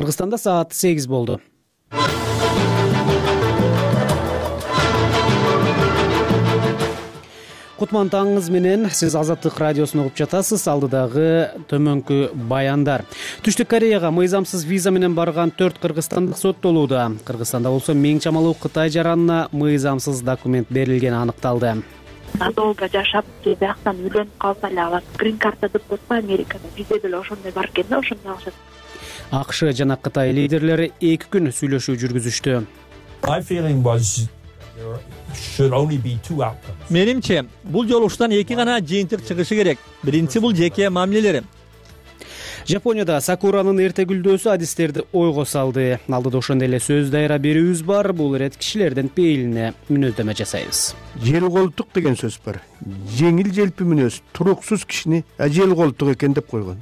Кыргызстанда саат 8 болду. Кутман таңыңыз менен, сиз Азаттык радиосун угуп жатасыз. Алдыдагы төмөнкү баяндар. Түштүк Кореяга мыйзамсыз виза менен барган 4 кыргызстандык соттолууда. Кыргызстанда болсо миң чамалуу Кытай жаранына мыйзамсыз документ берилгени аныкталды. Надолго жашап, бияктан үйлөнүп калса эле алат. Грин карта деп коюп, Америкада виза деле ошондой бар экен да, ошондой алышат. АКШ жана Кытай лидерлери 2 күн сүйлөшүү жүргүзүштү. Менимче, бул жолугуштан 2 гана жыйынтык чыгышы керек. Биринчи бул жеке мамилелер. Жапонияда сакуранын эрте гүлдөөсү адистерди ойго салды. Алдыда ошондой эле сөз дайра берүүбүз бар. Бул ирет кишилердин пейилине мүнөздөмө жасайбыз. Жел колтук деген сөз бар. Жеңил желпи мүнөз туруксуз кишини жел колтук экен деп койгон.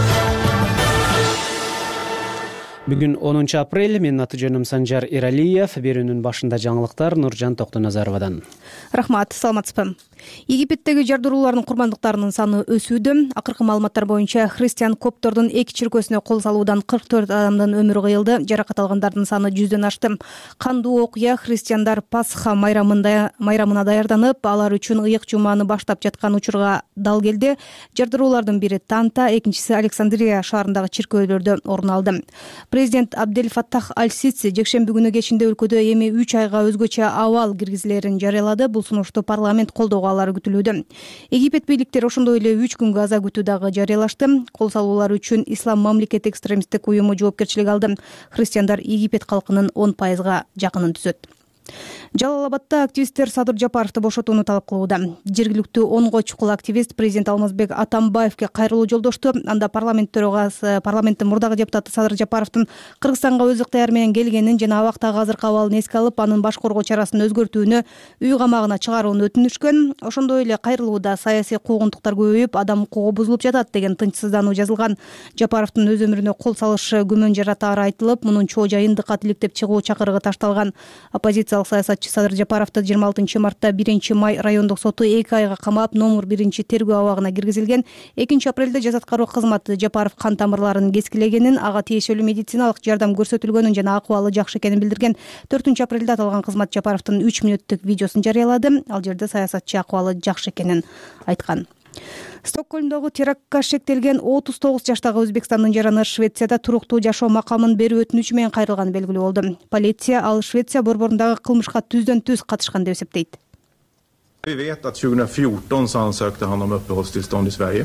Бүгүн 10 апрель. Менин аты жөнүм Санжар Эралиев. Берүүнүн башында жаңылыктар Нуржан Токтоназаровадан. Рахмат, саламатсызбы. Египеттеги жардыруулардын курмандыктарынын саны өсүүдө. Акыркы маалыматтар боюнча христиан коптордун 2 чиркөөсүнө кол салуудан 44 адамдын өмүрү кыйылды. Жаракат алгандардын саны 100дөн ашты. Кандуу окуя христиандар Пасха майрамына даярданып, алар үчүн ыйык жуманы баштап жаткан учурга дал келди. Жардыруулардын бири Танта, экинчиси Александрия шаарындагы чиркөөлөрдө орун алды. Президент Абдель Фаттах Аль-Сиси жекшемби күнү кечинде өлкөдө эми 3 айга өзгөчө абал киргизилерин жарыялады. Бул сунушту парламент колдоого алары күтүлүүдө. Египет бийликтери ошондой эле 3 күнгө аза күтүү дагы жарыялашты. Кол салуулар үчүн Ислам мамлекети экстремисттик уюму жоопкерчилик алды. Христиандар Египет калкынын 10%га жакынын түзөт. Жалал-Абадда активисттер Садыр Жапаровду бошотууну талап кылууда. Жергиликтүү 10 чукул активист президент Алмазбек Атамбаевге кайрылуу жолдошту. Анда парламенттин мурдагы депутаты Садыр Жапаровдун Кыргызстанга өз ыктыяры менен келгенин жана абактагы азыркы абалын эске алып, анын баш коргоо чарасын өзгөртүүнү, үй камагына чыгарууну өтүнүшкөн. Ошондой эле кайрылууда саясий куугунтуктар көбөйүп, адам укугу бузулуп жатат деген тынчсыздануу жазылган. Жапаровдун өз өмүрүнө кол салышы күмөн жаратаары айтылып, мунун чоо жайындыкка тилектеп чыгуу чакырыгы ташталган. Оппозициялык саясатчы Садыр Жапаровду 26 мартта 1 май райондук соту 2 айга камап, номер 1 тергөө абагына киргизилген. 2 апрелде жаза аткаруу кызматы Жапаров кан тамырларын кескилегенин, ага тиешелүү медициналык жардам көрсөтүлгөнүн жана акыбалы жакшы экенин билдирген. 4 апрелде аталган кызмат Жапаровдун 3 мүнөттүк видеосун жарыялады. Ал жерде саясатчы акыбалы жакшы экенин айткан. Стокгольмдогу терактка шектелген 39 жаштагы Өзбекстандын жараны Швецияда туруктуу жашоо макамын берүү өтүнүчү менен кайрылганы белгилүү болду. Полиция ал Швеция борборундагы кылмышка түздөн түз катышкан деп эсептейт. Vi vet att 2014 så ansökte han om uppehållstillstånd i Sverige.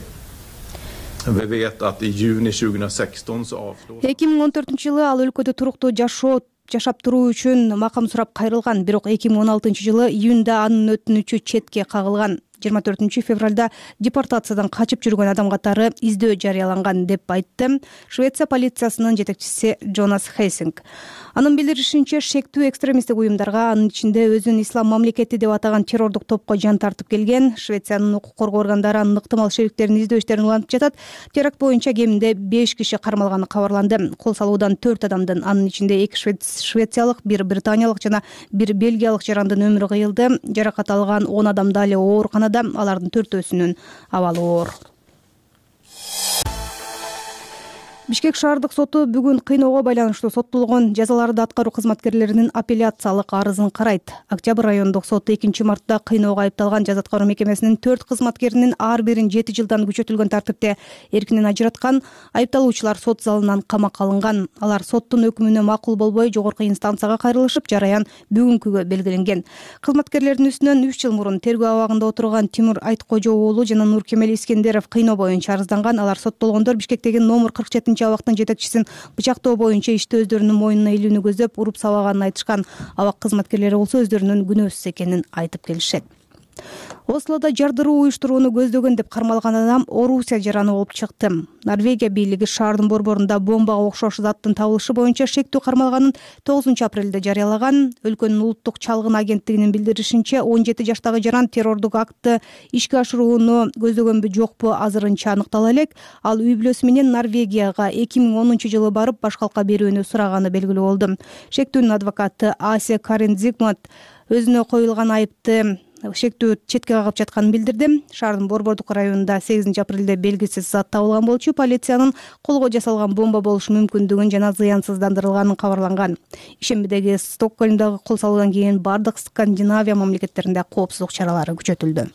Vi vet att i juni 2016 så avslog 2014-жылы ал өлкөдө туруктуу жашап туруу үчүн макам сурап кайрылган. Бирок 2016-жылы июнда анын өтүнүчү четке кагылган. 24 февралда депортациядан качып жүргөн адам катары издөө жарыяланган деп айтты Швеция полициясынын жетекчиси Джонас Хейсинг. Анын билдиришинче, шектүү экстремисттик уюмдарга, анын ичинде өзүн Ислам мамлекети деп атаган террордук топко жан тартып келген. Швециянын укук коргоо органдары анын ыктымал шериктерин издөө иштерин улантып жатат. Теракт боюнча кеминде 5 киши кармалганы кабарланды. Кол салуудан 4 адамдын, анын ичинде 2 швециялык, 1 британиялык жана 1 бельгиялык жарандын өмүрү кыйылды. Жаракат алган 10 адам дали ооруканада, алардын 4-өсүнүн абалы оор. Бишкек шаардык соту бүгүн кыйноого байланыштуу соттолгон жазаларды аткаруу кызматкерлеринин апелляциялык арызын карайт. Октябрь райондук соту 2 мартта кыйноого айыпталган жаза аткаруу мекемесинин 4 кызматкеринин ар бирин 7 жылдан күчөтүлгөн тартипте эркинен ажыраткан. Айыпталуучулар сот залынан камакка алынган. Алар соттун өкүмүнө макул болбой жогорку инстанцияга кайрылышып, жараян бүгүнкүгө белгиленген. Кызматкерлердин үстүнөн 3 жыл мурун тергөө абагында отурган Тимур Айткожо уулу жана Нуркемел Искендеров кыйноо боюнча арызданган. Алар соттолгондор Бишкектеги номер 47 абактын жетекчисин бычактоо боюнча ишти өздөрүнүн мойнуна илүүнү көздөп уруп сабаганын айтышкан. Абак кызматкерлери болсо өздөрүнүн күнөөсүз экенин айтып келишет. Ослода жардыруу уюштурууну көздөгөн деп кармалган адам Орусия жараны болуп чыкты. Норвегия бийлиги шаардын борборунда бомбага окшош заттын табылышы боюнча шектүү кармалганын 9 апрелде жарыялаган. Өлкөнүн улуттук чалгын агенттигинин билдиришинче, 17 жаштагы жаран террордук актты ишке ашырууну көздөгөнбү жокпу азырынча аныктала элек. Ал үй бүлөсү менен Норвегияга 2010-жылы барып баш калка берүүнү сураганы белгилүү болду. Шектүүнүн адвокаты Асе Карен Зигмат өзүнө коюлган айыпты шектүү четке кагып жатканын билдирди. Шаардын Борбордук районунда 8 апрелде белгисиз зат табылган болчу. Полициянын колго жасалган бомба болушу мүмкүндүгүн жана зыянсыздандырылганын кабарланган. Ишембидеги Стокгольмдогу кол салуудан кийин бардык Скандинавия мамлекеттеринде коопсуздук чаралары күчөтүлдү.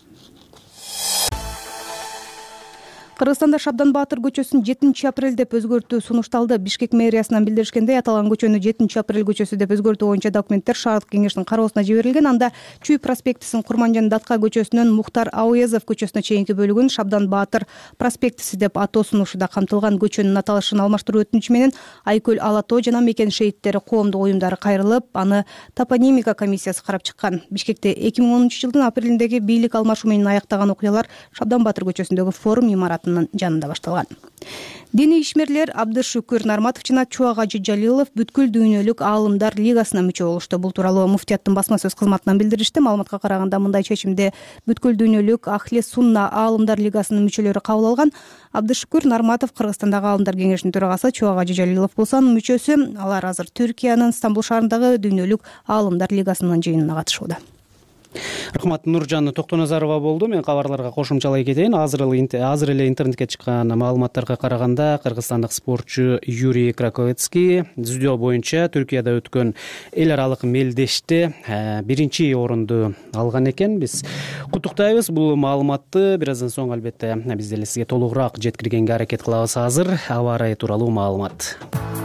Кыргызстанда Шабдан Баатыр көчөсүн 7 апрель деп өзгөртүү сунушталды. Бишкек мэриясынан билдиришкендей, аталган көчөнү 7 апрель көчөсү деп өзгөртүү боюнча документтер шаардык кеңештин кароосуна жиберилген. Анда Чүй проспектисин Курманжан Датка көчөсүнөн Мухтар Ауезов көчөсүнө чейинки бөлүгүн Шабдан Баатыр проспектиси деп атоо сунушуда камтылган. Көчөнүн аталышын алмаштыруу өтүнүчү менен Айкөл Алато жана Мекен шейиттери коомдук уюмдары кайрылып, аны топонимика комиссиясы карап чыккан. Бишкекте 2010-жылдын апрелиндеги бийлик алмашуу менен аяктаган окуялар Шабдан Баатыр көчөсүндөгү форум имаратынын жанында башталган. Диний ишмерлер Абдышүкүр Нарматов жана Чубак Ажы Жалилов бүткүл дүйнөлүк аалымдар лигасына мүчө болушту. Бул тууралуу муфтияттын басма сөз кызматынан билдиришти. Маалыматка караганда мындай чечимди бүткүл дүйнөлүк Ахли Сунна аалымдар лигасынын мүчөлөрү кабыл алган. Абдышүкүр Нарматов Кыргызстандагы аалымдар кеңешинин төрагасы, Чубак Ажы Жалилов болсо мүчөсү. Алар азыр Түркиянын Стамбул шаарындагы дүйнөлүк аалымдар лигасынын жыйынына катышууда. Рахмат. Нуржан Токтоназарова болду. Мен кабарларга кошумчалай кетейин. Азыр эле интернетке чыккан маалыматтарга караганда кыргызстандык спортчу Юрий Краковецкий дзюдо боюнча Түркияда өткөн эл аралык мелдеште 1-орунду алган экен. Биз куттуктайбыз. Бул маалыматты бир аздан соң албетте биз деле сизге толугураак жеткиргенге аракет кылабыз. Азыр аба ырайы тууралуу маалымат.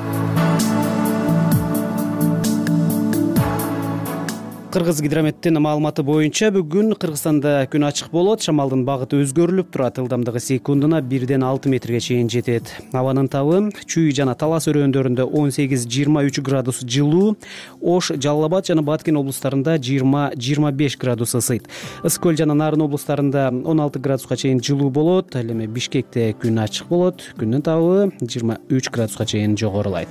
Кыргыз гидрометтин маалыматы боюнча бүгүн Кыргызстанда күн ачык болот. Шамалдын багыты өзгөрүлүп турат. Ылдамдыгы секундуна 1-6 метрге чейин жетет. Абанын табы Чүй жана Талас өрөөндөрүндө 18-23 градус жылуу, Ош, Жалал Абад жана Баткен облустарында 20-25 градус ысыйт. Ысык көл жана Нарын облустарында 16 градуска чейин жылуу болот. Ал эми Бишкекте күн ачык болот. Күндүн табы 23 градуска чейин жогорулайт.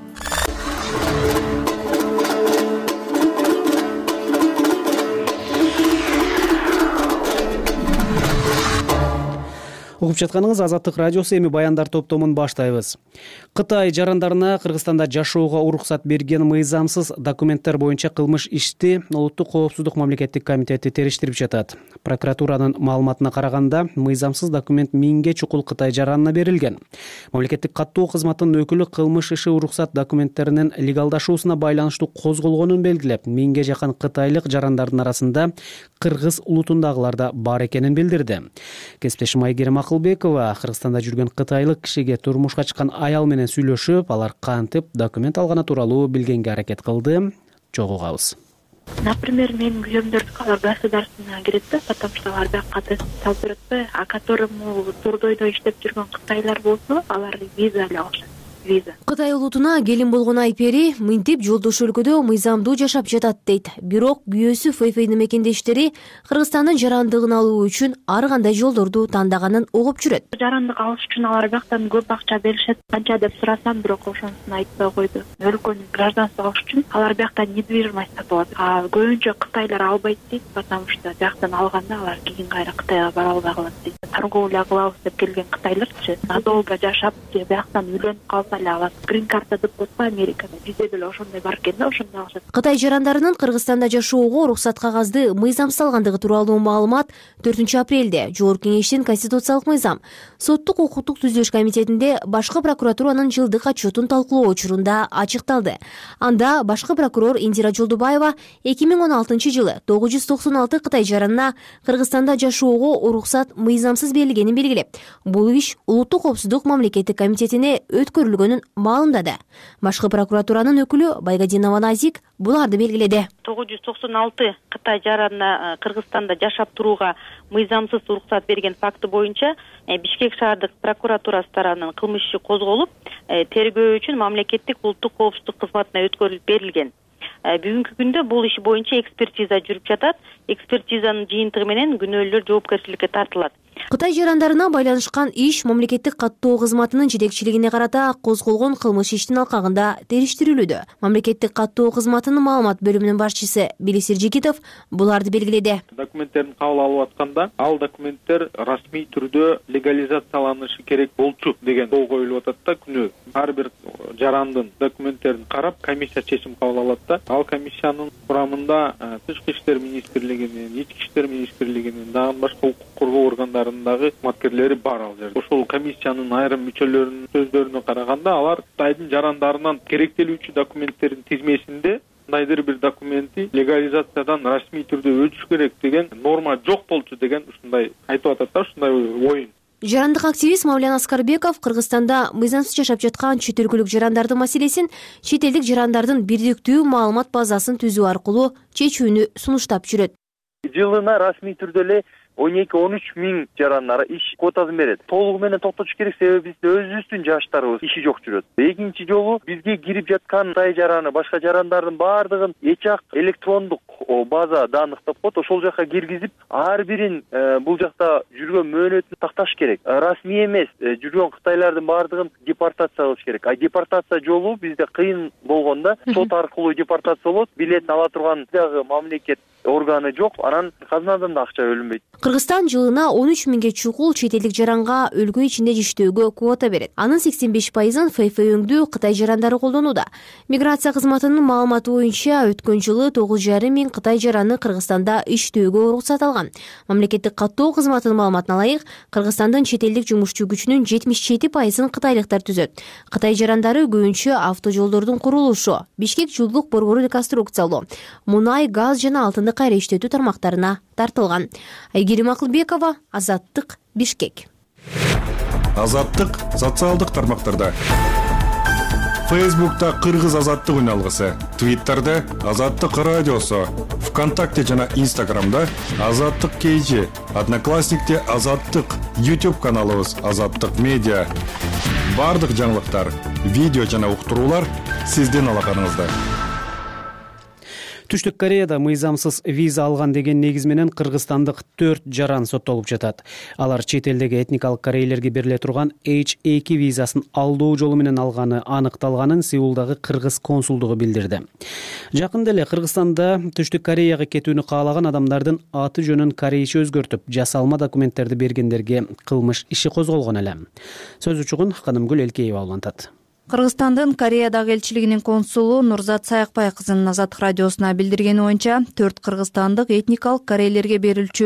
Угуп жатканыңыз Азаттык радиосу. Эми баяндар топтомун баштайбыз. Кытай жарандарына Кыргызстанда жашоого уруксат берген мыйзамсыз документтер боюнча кылмыш ишти Улуттук коопсуздук мамлекеттик комитети териштирип жатат. Прокуратуранын маалыматына караганда, мыйзамсыз документ 1000 чукул Кытай жаранына берилген. Мамлекеттик каттоо кызматынын өкүлү кылмыш иши уруксат документтеринин легалдашуусуна байланыштуу козголгонун белгилеп, 1000 жакын кытайлык жарандардын арасында кыргыз улутундагылар да бар экенин билдирди. Кесиптешим Айгерим Акылбекова Кыргызстанда жүргөн кытайлык кишиге турмушка чыккан аял менен сүйлөшүп, алар кантип документ алганы тууралуу билгенге аракет кылды. Чогугабыз. Например, менин күйөөмдөрдү алар государственный кирет да, потому что алар бияка салып берет да, а которому турдойдо иштеп жүргөн кытайлар болсо, алар виза алышат. Кытай улутуна келин болгон Айпери мынтип жолдош өлкөдө мыйзамдуу жашап жатат дейт. Бирок күйөөсү Фэйфэйдин мекендештери Кыргызстандын жарандыгын алуу үчүн ар кандай жолдорду тандаганын угуп жүрөт. Жарандык алыш үчүн алар бияктан көп акча беришет. Канча деп сурасам, бирок ошонусун айтпай койду. Өлкөнүн гражданствын алыш үчүн алар бияктан недвижимость сатып алат. А көбүнчө кытайлар албайт дейт, потому что бияктан алганда алар кийин кайра Кытайга бара албай калат дейт. Торговля кылабыз деп келген кытайларчы надолго жашап, бияктан үйлөнүп калса алат. Грин карта деп коюпа Америкада. Бизде деле ошондой бар экен да, ошондой алышат. Кытай жарандарынын Кыргызстанда жашоого уруксат кагазды мыйзамсыз алгандыгы тууралуу маалымат 4 апрелде Жогорку Кеңештин Конституциялык мыйзам соттук укуктук түзүлүш комитетинде башкы прокуратуранын жылдык отчетун талкуулоо учурунда ачыкталды. Анда башкы прокурор Индира Жолдубаева 2016-жылы 996 Кытай жаранына Кыргызстанда жашоого уруксат мыйзамсыз берилгенин белгилеп, бул иш Улуттук коопсуздук мамлекеттик комитетине өткөрүлгөнүн маалымдады. Башкы прокуратуранын өкүлү Байгадинова Назик буларды белгиледи. 996 Кытай жаранына Кыргызстанда жашап турууга мыйзамсыз уруксат берген факты боюнча Бишкек шаардык прокуратурасы тарабынан кылмыш иши козголуп, тергөө үчүн мамлекеттик улуттук коопсуздук кызматына өткөрүлүп берилген. Бүгүнкү күндө бул иш боюнча экспертиза жүрүп жатат. Экспертизанын жыйынтыгы менен күнөөлөр жоопкерчиликке тартылат. Кытай жарандарына байланышкан иш мамлекеттик каттоо кызматынын жетекчилигине карата козголгон кылмыш иштин алкагында териштирилүүдө. Мамлекеттик каттоо кызматынын маалымат бөлүмүнүн башчысы Белесир Жигитов буларды белгиледи. Документтерин кабыл алып атканда, ал документтер расмий түрдө легализацияланышы керек болчу деген жол коюлуп атат да күнөө. Ар бир жарандын документтерин карап, комиссия чечим кабыл алат да. Ал комиссиянын курамында Тышкы иштер министрлигинин, Ички иштер министрлигинин, дагы башка укук коргоо органдарындагы кызматкерлери бар ал жерде. Ошол комиссиянын айрым мүчөлөрүнүн сөздөрүнө караганда, алар Кытайдын жарандарынан керектелүүчү документтердин тизмесинде кандайдыр бир документи легализациядан расмий түрдө өтүш керек деген норма жок болчу деген ушундай айтып атат да, ушундай оюн. Жарандык активист Мавлян Аскарбеков Кыргызстанда мыйзамсыз жашап жаткан чет өлкөлүк жарандардын маселесин чет элдик жарандардын бирдиктүү маалымат базасын түзүү аркылуу чечүүнү сунуштап жүрөт. Жылына расмий түрдө эле 12-13 миң жарандар иш квотасын берет. Толугу менен токтотуш керек, себеби бизде өзүбүздүн жаштарыбыз иши жок жүрөт. Экинчи жолу бизге кирип жаткан Кытай жараны, башка жарандардын баардыгын эч-ак электрондук база данных деп коет. Ошол жака киргизип, ар бирин бул жакта жүргөн мөөнөтүн такташ керек. Расмий эмес жүргөн кытайлардын баардыгын депортация кылыш керек. Депортация жолу бизде кыйын болгондо сот аркылуу депортация болот. Билетин ала турган дагы мамлекет органы жок, анан казнадан да акча бөлүнбөйт. Кыргызстан жылына 13 миңге чукул чет элдик жаранга өлкө ичинде иштөөгө квота берет. Анын 85%-ын ФФ өңдүү Кытай жарандары колдонууда. Миграция кызматынын маалыматы боюнча өткөн жылы 9,5 миң Кытай жараны Кыргызстанда иштөөгө уруксат алган. Мамлекеттик каттоо кызматынын маалыматына ылайык, Кыргызстандын чет элдик жумушчу күчүнүн 77%-ын кытайлыктар түзөт. Кытай жарандары көбүнчө автожолдордун курулушу, Бишкек жолдук борбору реконструкциялоо, мунай, газ жана алтынды кайра иштетүү тармактарына тартылган. Айгерим Акылбекова, Азаттык, Бишкек. Азаттык социалдык тармактарда. Фейсбукта Кыргыз Азаттык үналгысы, Твиттерде Азаттык радиосу, ВКонтакте жана Инстаграмда Азаттык KG, Одноклассникте Азаттык, YouTube каналыбыз Азаттык медиа. Бардык жаңылыктар, видео жана уктуруулар сиздин алаканыңызда. Түштүк Кореяда мыйзамсыз виза алган деген негиз менен кыргызстандык 4 жаран соттолуп жатат. Алар чет элдеги этникалык корейлерге бериле турган H2 визасын алдоо жолу менен алганы аныкталганын Сеулдагы кыргыз консулдугу билдирди. Жакында эле Кыргызстанда Түштүк Кореяга кетүүнү каалаган адамдардын аты жөнүн корейче өзгөртүп, жасалма документтерди бергендерге кылмыш иши козголгон эле. Сөз учугун Канымгүл Элкеева улантат. Кыргызстандын Кореядагы элчилигинин консулу Нурзат Саякбай кызынын Азаттык радиосуна билдиргени боюнча 4 кыргызстандык этникалык корейлерге берилчү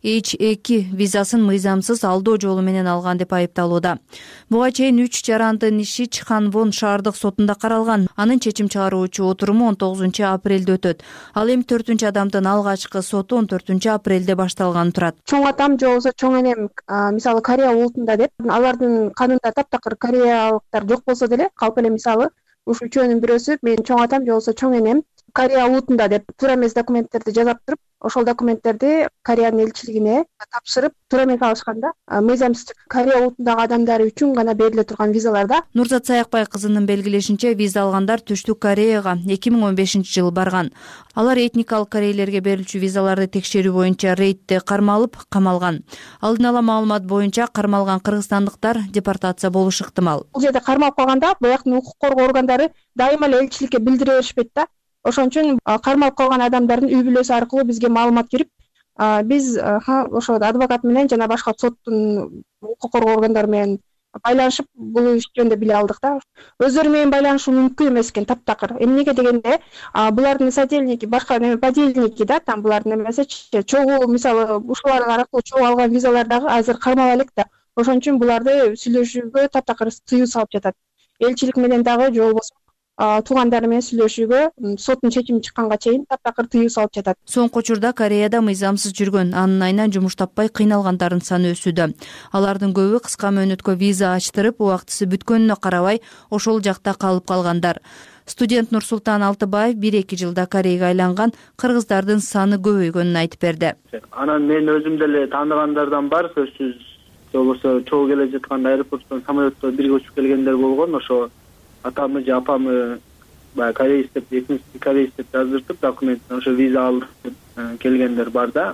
H2 визасын мыйзамсыз алдоо жолу менен алган деп айыпталууда. Буга чейин 3 жарандын иши Чханвон шаардык сотунда каралган. Анын чечим чыгаруучу отуруму 19 апрелде өтөт. Ал эми 4 адамдын алгачкы соту 14 апрелде башталган турат. Чоң атам же болбосо чоң энем мисалы Корея улутунда деп алардын канунда таптакыр кореялыктар жок болсо деле калп эле мисалы ушул үчөөнүн бирөөсү мен чоң атам же болбосо чоң энем Корея улутунда деп туура эмес документтерди жазап туруп, ошол документтерди Кореянын элчилигине тапшырып, туура эмес алышканда мыйзамсыз Корея улутундагы адамдар үчүн гана бериле турган визаларда. Нурзат Саякбай кызынын белгилешинче, виза алгандар Түштүк Кореяга 2015-жылы барган. Алар этникалык корейлерге берилчү визаларды текшерүү боюнча рейдте кармалып, камалган. Алдын ала маалымат боюнча кармалган кыргызстандыктар депортация болушу ыктымал. Бул жерде кармалып калганда бияктын укук коргоо органдары дайыма эле элчиликке билдире беришпейт да. Ошон үчүн кармалып калган адамдардын үй бүлөсү аркылуу бизге маалымат кирип, биз ошо адвокат менен жана башка соттун укук коргоо органдары менен байланышып, бул иш жөнүндө биле алдык да. Өздөрү менен байланышуу мүмкүн эмес экен таптакыр. Эмнеге дегенде, булардын содельники, башка подельники да, там булардын эмесечи чогуу мисалы ушулар аркылуу чогуу алган визалар дагы азыр кармала элек да. Ошон үчүн буларды сүйлөшүүгө таптакыр тыюу салып жатат. Элчилик менен дагы же болбосо туугандары менен сүйлөшүүгө соттун чечими чыкканга чейин таптакыр тыюу салып жатат. Соңку учурда Кореяда мыйзамсыз жүргөн, анын айынан жумуш таппай кыйналгандардын саны өсүүдө. Алардын көбү кыска мөөнөткө виза ачтырып, убактысы бүткөнүнө карабай, ошол жакта калып калгандар. Студент Нурсултан Алтыбаев 1-2 жылда Кореяга айланган кыргыздардын саны көбөйгөнүн айтып берди. Анан мен өзүм деле тааныгандардан бар, сөзсүз же болбосо чогуу келе жатканда аэропорттон самолетто бирге учуп келгендер болгон. Ошо атамы же апамы баягы кореец деп, экинчи кореец деп жаздыртып документин ошо виза алып келгендер бар да.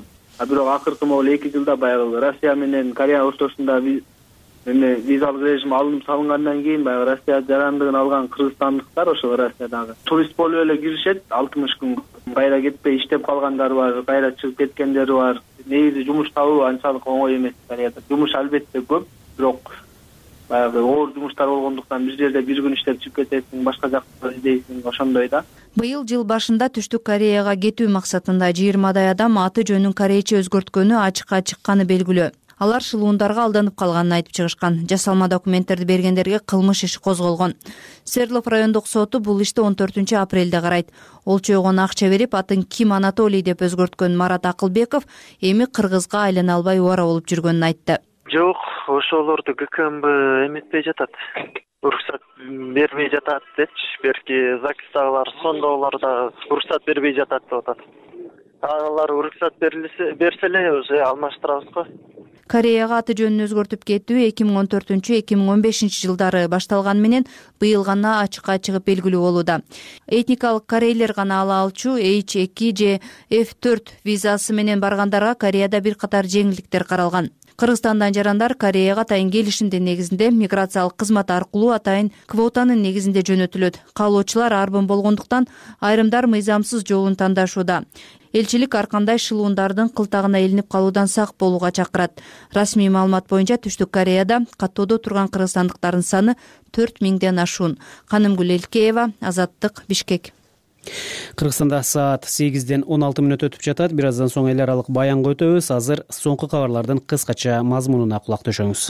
бирок акыркы могул 2 жылда баягы Россия менен Корея ортосунда визалык режим алынып салынгандан кийин баягы Россия жарандыгын алган кыргызстандыктар ошо Россиядагы турист болуп эле киришет, 60 күн кайра кетпей иштеп калгандар бар, кайра чыгып кеткендери бар. Негизи жумуш табуу анчалык оңой эмес Кореяда. Жумуш албетте көп, бирок баягы оор жумуштар болгондуктан бир жерде бир күн иштеп чыгып кетесиң, башка жакта издейсиң, ошондой да. Быйыл жыл башында Түштүк Кореяга кетүү максатында 20 адам аты жөнүн корейче өзгөрткөнү ачыкка чыкканы белгилүү. Алар шылуундарга алданып калганын айтып чыгышкан. Жасалма документтерди бергендерге кылмыш иши козголгон. Свердлов райондук соту бул ишти 14 апрелде карайт. Ол чойгон акча берип, атын Ким Анатолий деп өзгөрткөн Марат Акылбеков эми кыргызга айлана албай убара болуп жүргөнүн айтты. Жок, ошолорду ГКМБ эметпей жатат. Уруксат бербей жатат депчи, берки ЗАГСтагылар, сондогулар да уруксат бербей жатат деп атат. Алар уруксат берсе эле уже алмаштырабыз го. Кореяга аты жөнүн өзгөртүп кетүү 2014-2015 жылдары башталган менен быйыл гана ачыкка чыгып белгилүү болууда. Этникалык корейлер гана ала алчу H2 же F4 визасы менен баргандарга Кореяда бир катар жеңилдиктер каралган. Кыргызстандан жарандар Кореяга атайын келишимдин негизинде миграциялык кызмат аркылуу атайын квотанын негизинде жөнөтүлөт. Каалоочулар арбын болгондуктан айрымдар мыйзамсыз жолун тандашууда. Элчилик ар кандай шылуундардын кылтагына илинип калуудан сак болууга чакырат. Расмий маалымат боюнча Түштүк Кореяда каттоодо турган кыргызстандыктардын саны 4000ден ашуун. Канымгүл Элкеева, Азаттык, Бишкек. Кыргызстанда саат 8ден 16 мүнөт өтүп жатат. Бир аздан соң эл аралык баянга өтөбүз. Азыр соңку кабарлардын кыскача мазмунуна кулак төшөңүз.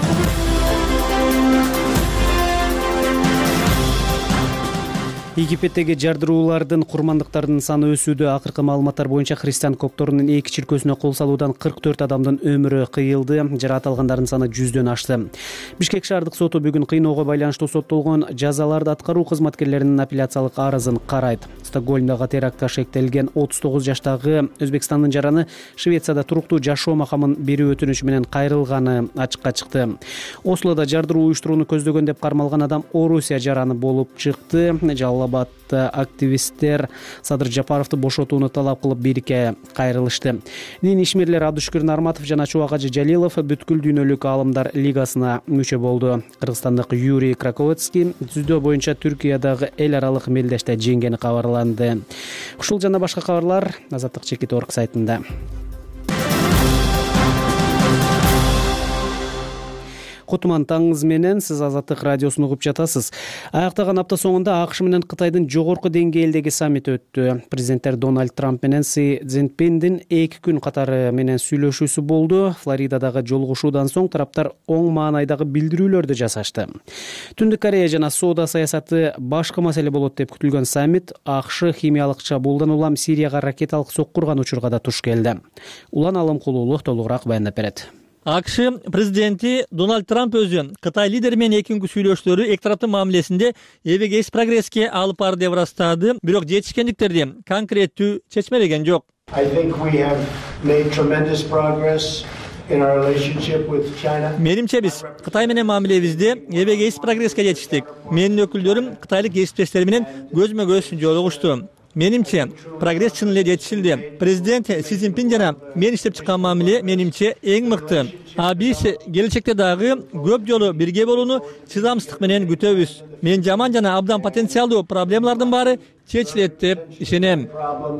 Египеттеги жардыруулардын курмандыктарынын саны өсүүдө. Акыркы маалыматтар боюнча христиан копторунун 2 чиркөөсүнө кол салуудан 44 адамдын өмүрү кыйылды, жаратылгандардын саны 100дөн ашты. Бишкек шаардык соту бүгүн кыйноого байланыштуу соттолгон жазаларды аткаруу кызматкерлеринин апелляциялык арызын карайт. Стокгольмдагы терактка шектелген 39 жаштагы Өзбекстандын жараны Швецияда туруктуу жашоо макамын берүү өтүнүчү менен кайрылганы ачыкка чыкты. Ослодо жардыруу уюштурууну көздөгөн деп кармалган адам Орусия жараны болуп чыкты. Жалалабадда активисттер Садыр Жапаровду бошотууну талап кылып бирикке кайрылышты. Дин ишмерлер Абдушкүр Нарматов жана Чубак Ажы Жалилов бүткүл дүйнөлүк аалымдар лигасына мүчө болду. Кыргызстандык Юрий Краковецкий дзюдо боюнча Түркиядагы эл аралык мелдеште жеңгени кабарланды. Ушул жана башка кабарлар Азаттык Чекит.org сайтында. Кутман таңыңыз менен сиз Азаттык радиосун угуп жатасыз. Аяктаган апта соңунда АКШ менен Кытайдын жогорку деңгээлдеги саммити өттү. Президенттер Дональд Трамп менен Си Цзиньпиндин 2 күн катары менен сүйлөшүүсү болду. Флоридадагы жолугушуудан соң тараптар оң маанайдагы билдирүүлөрдү жасашты. Түндүк Корея жана соода саясаты башкы маселе болот деп күтүлгөн саммит АКШ химиялык чабуулдан улам Сирияга ракеталык соккурган учурга да туш келди. Улан Алымкулуулу толугураак баяндап берет. АКШ президенти Дональд Трамп өзү Кытай лидери менен 2 күн сүйлөшүүлөрү эки тараптын мамилесинде эбегейс прогресске алып барды деп ырастады, бирок жетишкендиктерди конкреттүү чечмелеген жок. Менимче биз Кытай менен мамилебизде эбегейс прогресске жетиштик. Менин өкүлдөрүм кытайлык кесиптештер менен көзмө көз жолугушту. Менимче прогресс чын эле жетишилди. Президент Си Цзиньпин жана мен иштеп чыккан мамиле менимче эң мыкты. А биз келечекте дагы көп жолу бирге болууну чыдамсыздык менен күтөбүз. Мен жаман жана абдан потенциалдуу проблемалардын баары чечилет деп ишенем.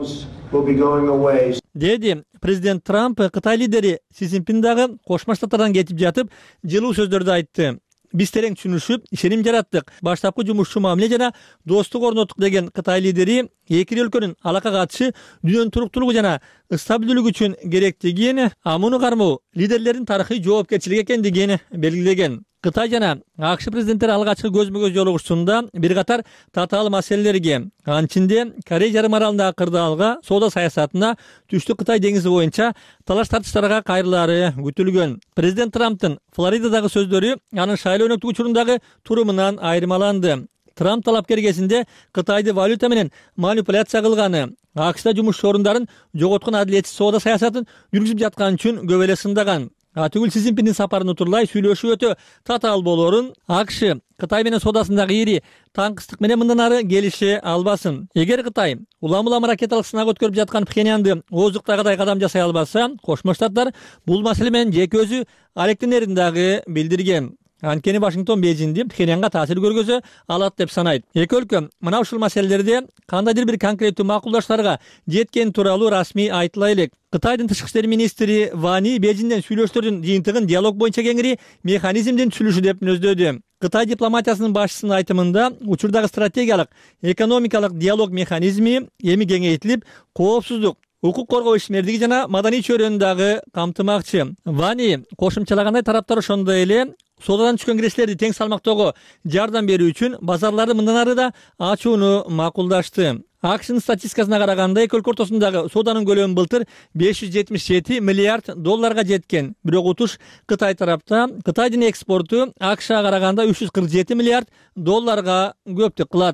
Деди президент Трамп. Кытай лидери Си Цзиньпин дагы Кошмо Штаттардан кетип жатып жылуу сөздөрдү айтты. Биз терең түшүнүшүп, ишеним жараттык. Баштапкы жумушчу мамиле жана достук орноттук деген Кытай лидери эки өлкөнүн алака катышы дүйнөнүн туруктуулугу жана стабилдүүлүгү үчүн керектигин, муну кармоо лидерлердин тарыхый жоопкерчилиги экендигин белгилеген. Кытай жана АКШ президенттери алгачкы көзмө-көз жолугушуусунда бир катар татаал маселелерге, анчинде Корей жарым аралындагы кырдаалга, соода саясатына, Түштүк Кытай деңизи боюнча талаш тартыштарга кайрылаары күтүлгөн. Президент Трамптын Флоридадагы сөздөрү анын шайлоо өнөктүк учурундагы турумунан айырмаланды. Трамп талапкер кезинде Кытайды валюта менен манипуляция кылганы, АКШда жумуш орундарын жоготкон адилетсиз соода саясатын жүргүзүп жаткан үчүн көп эле сындаган. Түгүл Си Цзиньпиндин сапарын утурлай сүйлөшүү өтө татаал болоорун, АКШ Кытай менен соодасындагы ири таңкыстык менен мындан ары келише албасын. Эгер Кытай улам ракеталык сынак өткөрүп жаткан Пхеньянды ооздуктагыдай кадам жасай албаса, Кошмо Штаттар бул маселе менен жеке өзү алектенерин дагы билдирген. Анткени Вашингтон Бейжиңди Пхеньянга таасир көргөзө алат деп санайт. Эки өлкө мына ушул маселелерде кандайдыр бир конкреттүү макулдаштарга жеткен тууралуу расмий айтыла элек. Кытайдын тышкы иштер министри Вани Бейжиңден сүйлөшүүлөрдүн жыйынтыгын диалог боюнча кеңири механизмдин түзүлүшү деп мүнөздөдү. Кытай дипломатиясынын башчысынын айтымында учурдагы стратегиялык экономикалык диалог механизми эми кеңейтилип, коопсуздук, укук коргоо ишмердиги жана маданий чөйрөнү дагы камтымакчы. Вани кошумчалагандай тараптар ошондой эле соодадан түшкөн кирестерди тең салмактоого жардам берүү үчүн базарларды мындан ары да ачууну макулдашты. АКШнын статистикасына караганда эки өлкө ортосундагы сооданын көлөмү былтыр $577 миллиард жеткен. Бирок утуш Кытай тарапта Кытайдын экспорту АКШга караганда $347 миллиард көптүк кылат.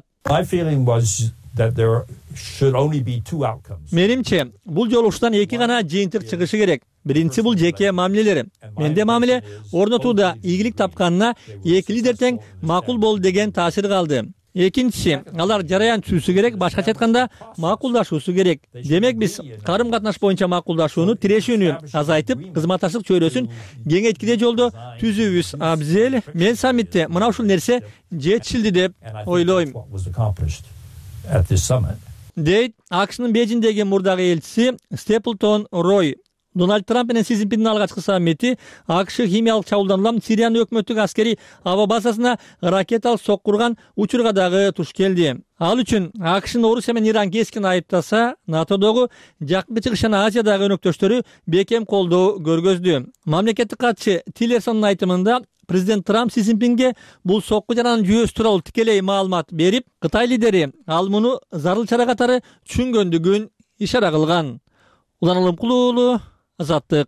Менимче, бул жолугуштан эки гана жыйынтык чыгышы керек. Биринчи бул жеке мамилелер. Менде мамиле орнотууда ийгилик тапканына эки лидер тең макул болду деген таасир калды. Экинчиси, алар жараян түзүшү керек, башкача айтканда макулдашуусу керек. Демек биз карым катнаш боюнча макулдашууну, тирешүүнү азайтып, кызматташтык чөйрөсүн кеңейткиде жолдо түзүүбүз абзел. Мен саммитте мына ушул нерсе жетишилди деп ойлойм. Дейт АКШнын Бейжиңдеги мурдагы элчиси Степлтон Рой. Дональд Трамп менен Си Цзиньпиндин алгачкы саммити АКШ химиялык чабуулданылган Сириянын өкмөттүк аскери аба базасына ракеталык соккурган учурга дагы туш келди. Ал үчүн АКШнын Орусия менен Иран кескин айыптаса, НАТОдогу Жакынкы Чыгыш жана Азиядагы өнөктөштөрү бекем колдоо көргөздү. Мамлекеттик катчы Тиллерсондун айтымында президент Трамп Си Цзиньпинге бул сокку жаранын жүйөсү тууралуу тикелей маалымат берип, Кытай лидери ал муну зарыл чара катары түшүнгөндүгүн ишара кылган. Улан Алымкулуу уулу, Азаттык.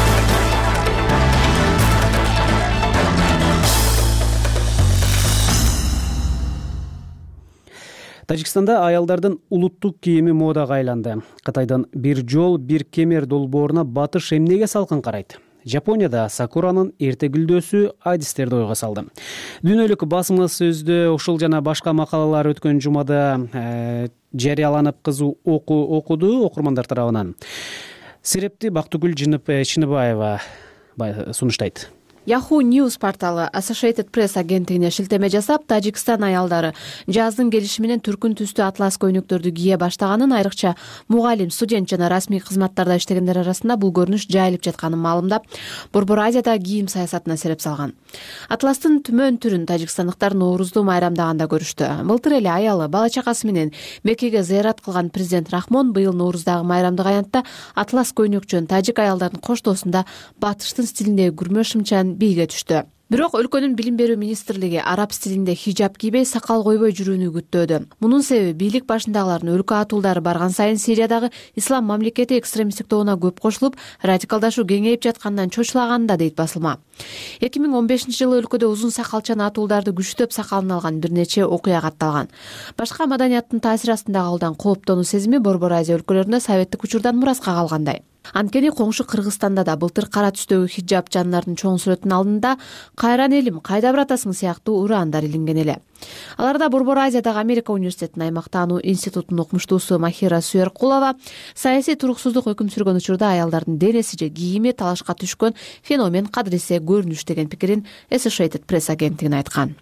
Тажикстанда аялдардын улуттук кийими модага айланды. Кытайдын бир жол, бир кемер долбооруна батыш эмнеге салкын карайт? Жапонияда сакуранын эрте гүлдөөсү адистерди ойго салды. Дүйнөлүк басма сөздө ушул жана башка макалалар өткөн жумада жарыяланып кызуу окуду окурмандар тарабынан. Сирепти Бактыгүл Чыныбаева сунуштайт. Yahoo News порталы Associated Press агенттигине шилтеме жасап, Тажикстан аялдары жаздын келиши менен түркүн түстүү атлас көйнөктөрдү кие баштаганын, айрыкча мугалим, студент жана расмий кызматтарда иштегендер арасында бул көрүнүш жайылып жатканын маалымдап, Борбор Азияда кийим саясатына сереп салган. Атластын түмөн түрүн тажикстандыктар Ноорузду майрамдаганда көрүштү. Былтыр эле аялы, бала чакасы менен Меккеге зыярат кылган президент Рахмон быйыл Норуздагы майрамдык аянтта атлас көйнөкчөн тажик аялдардын коштоосунда батыштын стилиндеги күрмө шымчан бийге түштү. Бирок өлкөнүн билим берүү министрлиги араб стилинде хижаб кийбей, сакал койбой жүрүүнү күттөөдө. Мунун себеби бийлик башындагылардын өлкө атуулдары барган сайын Сириядагы ислам мамлекети экстремисттик тобуна көп кошулуп, радикалдашуу кеңейип жаткандан чочулаганында, дейт басылма. 2015-жылы өлкөдө узун сакалчан атуулдарды күчтөп сакалын алган бир нече окуя катталган. Башка маданияттын таасири астында калган кооптонуу сезими Борбор Азия өлкөлөрүндө советтик учурдан мураска калгандай. Анткени коңшу Кыргызстанда да былтыр кара түстөгү хиджаб жаннардын чоң сүрөтүнүн алдында "Кайран элим, кайда баратасың" сыяктуу ураандар илинген эле. Аларда Борбор Азиядагы Америка университетинин аймактануу институтунун окумуштуусу Махира Суяркулова саясий туруксуздук өкүм сүргөн учурда аялдардын денеси же кийими талашка түшкөн феномен кадыресе көрүнүш деген пикирин Associated Press агенттигине айткан.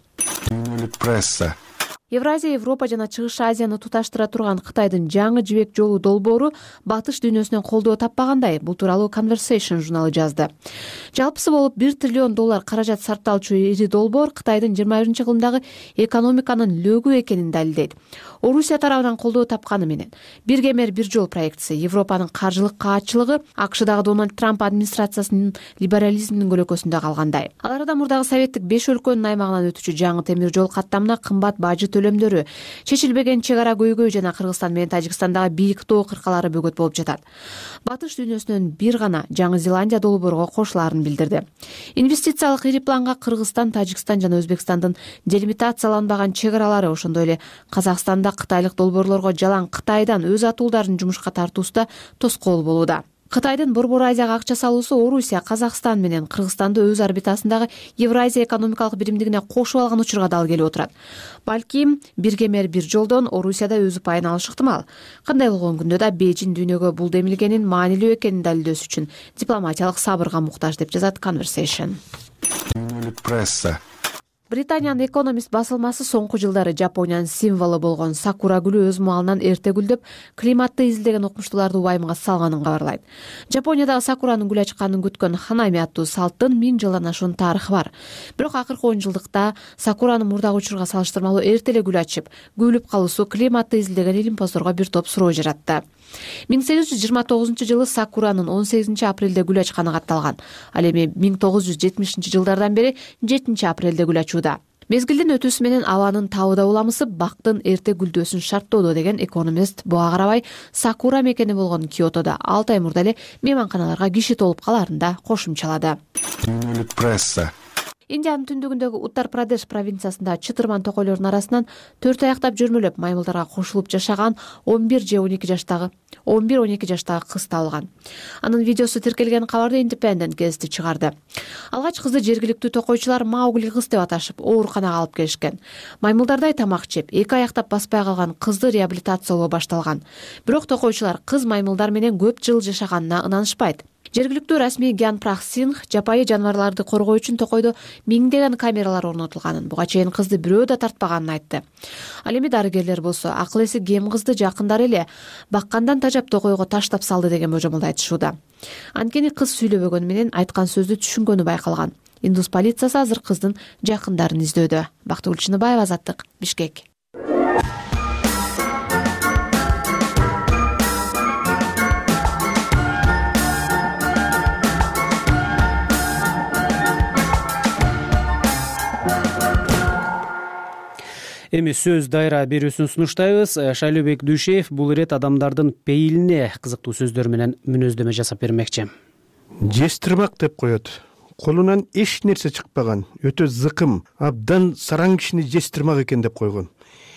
Пресса Евразия, Европа жана Чыгыш Азияны туташтыра турган Кытайдын жаңы жибек жолу долбоору батыш дүйнөсүнөн колдоо таппагандай, бул тууралуу Conversation журналы жазды. Жалпысы болуп $1 триллион каражат сарпталчу ири долбоор Кытайдын 21-кылымдагы экономиканын лөгү экенин далилдейт. Орусия тарабынан колдоо тапканы менен бир кемер бир жол проектиси, Европанын каржылык каатчылыгы АКШдагы Дональд Трамп администрациясынын либерализминин көлөкөсүндө калгандай. Аларда мурдагы советтик 5 өлкөнүн аймагынан өтүүчү жаңы темир жол каттамына кымбат бажы төлөмдөрү, чечилбеген чек ара көйгөй жана Кыргызстан менен Тажикстандагы бийик тоо кыркалары бөгөт болуп жатат. Батыш дүйнөсүнөн бир гана Жаңы Зеландия долбоорго кошулаарын билдирди. Инвестициялык ири планга Кыргызстан, Тажикстан жана Өзбекстандын делимитацияланбаган чек аралары, ошондой эле Казакстанда кытайлык долбоорлорго жалаң Кытайдан өз атуулдарын жумушка тартуусуда тоскоол болууда. Кытайдын Борбор Азияга акча салуусу Орусия, Казакстан менен Кыргызстанды өз орбитасындагы Евразия экономикалык биримдигине кошуп алган учурга дал келип отурат. Балким биргемер бир жолдон Орусияда өз упайын алышы ыктымал. Кандай болгон күндө да Бейжин дүйнөгө бул демилгенин маанилүү экенин далилдөөсү үчүн дипломатиялык сабырга муктаж деп жазат Conversation. Пресса. Британиянын Economist басылмасы соңку жылдары Жапониянын символу болгон сакура гүлү өз маалынан эрте гүлдөп, климатты изилдеген окумуштууларды убайымга салганын кабарлайт. Жапониядагы сакуранын гүл ачканын күткөн ханами аттуу салттын 1000 жылдан ашуун тарыхы бар. Бирок акыркы 10 жылдыкта сакуранын мурдагы учурга салыштырмалуу эрте эле гүл ачып, гүлүп калуусу климатты изилдеген илимпоздорго бир топ суроо жаратты. 1829 жылы сакуранын 18 апрелде гүл ачканы катталган. Ал эми 1970 жылдардан бери 7 апрелде гүл ачууда. Мезгилдин өтүүсү менен абанын табыда уламысып, бактын эрте гүлдөөсүн шарттоодо деген Economist буга карабай сакура мекени болгон Киотодо 6 ай мурда эле мейманканаларга киши толуп калаарын да кошумчалады. Пресса. Индиянын түндүгүндөгү Уттар-Прадеш провинциясында чытырман токойлордун арасынан 4 аяктап жүрмөлөп маймылдарга кошулуп жашаган 11-12 жаштагы кыз табылган. Анын видеосу тиркелген кабарды Independent газети чыгарды. Алгач кызды жергиликтүү токойчулар Маугли кыз деп аташып, ооруканага алып келишкен. Маймылдардай тамак жеп, 2 аяктап баспай калган кызды реабилитациялоо башталган. Бирок токойчулар кыз маймылдар менен көп жыл жашаганына ынанышпайт. Жергиликтүү расмий Гян Прах Сингх жапайы жаныбарларды коргоо үчүн токойдо миңдеген камералар орнотулганын, буга чейин кызды бирөө да тартпаганын айтты. Ал эми дарыгерлер болсо акыл эси кем кызды жакындары эле баккандан тажап токойго таштап салды деген божомолду айтышууда. Анткени кыз сүйлөбөгөнү менен айткан сөздү түшүнгөнү байкалган. Индус полициясы азыр кыздын жакындарын издөөдө. Бактыгүл Чыныбаева, Азаттык, Бишкек. Эми сөз дайра берүүсүн сунуштайбыз. Шайлообек Дүйшеев бул ирет адамдардын пейилине кызыктуу сөздөр менен мүнөздөмө жасап бермекчи. Жестирмак деп коет. Колунан эч нерсе чыкпаган, өтө зыкым, абдан сараң кишини жестирмак экен деп койгон.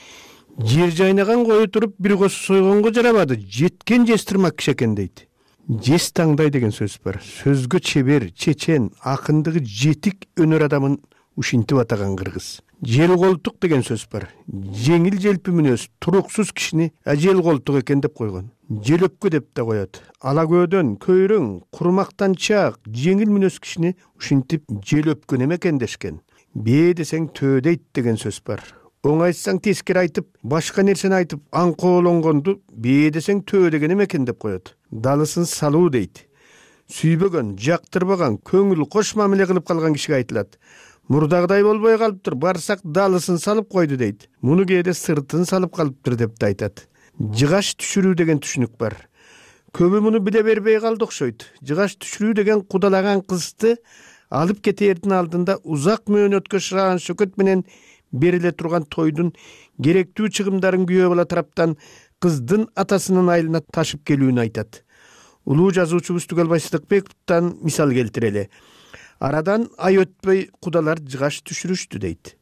Жер жайнаган кое туруп бир кос сойгонго жарабады, жеткен жестирмак киши экен дейт. Жес таңдай деген сөз бар. Сөзгө чебер, чечен, акындыгы жетик өнөр адамын ушинтип атаган кыргыз. Жел колтук деген сөз бар. Жеңил желпи мүнөз, туруксуз кишини жел колтук экен деп койгон. Желөпкө деп да коет. Ала көөдөн, көйрөң, курмактанчак, жеңил мүнөз кишини ушинтип желөпкө неме экен дешкен. Бээ десең төө дейт деген сөз бар. Оң айтсаң тескери айтып, башка нерсени айтып, аңкоолонгонду бээ десең төө деген эме экен деп коет. Далысын салуу дейт. Сүйбөгөн, жактырбаган, көңүл кош мамиле кылып калган кишиге айтылат. Мурдагыдай болбой калыптыр, барсак далысын салып койду дейт. Муну кээде сыртын салып калыптыр деп да айтат. Жыгаш түшүрүү деген түшүнүк бар. Көбү муну биле бербей калды окшойт. Жыгаш түшүрүү деген кудалаган кызды алып кетээрдин алдында узак мөөнөткө шыраган шөкөт менен бериле турган тойдун керектүү чыгымдарын күйөө бала тараптан кыздын атасынын айылына ташып келүүнү айтат. Улуу жазуучубуз Түгелбай Сыдыкбековдон мисал келтирели. Арадан ай өтпөй кудалар жыгаш түшүрүштү дейт.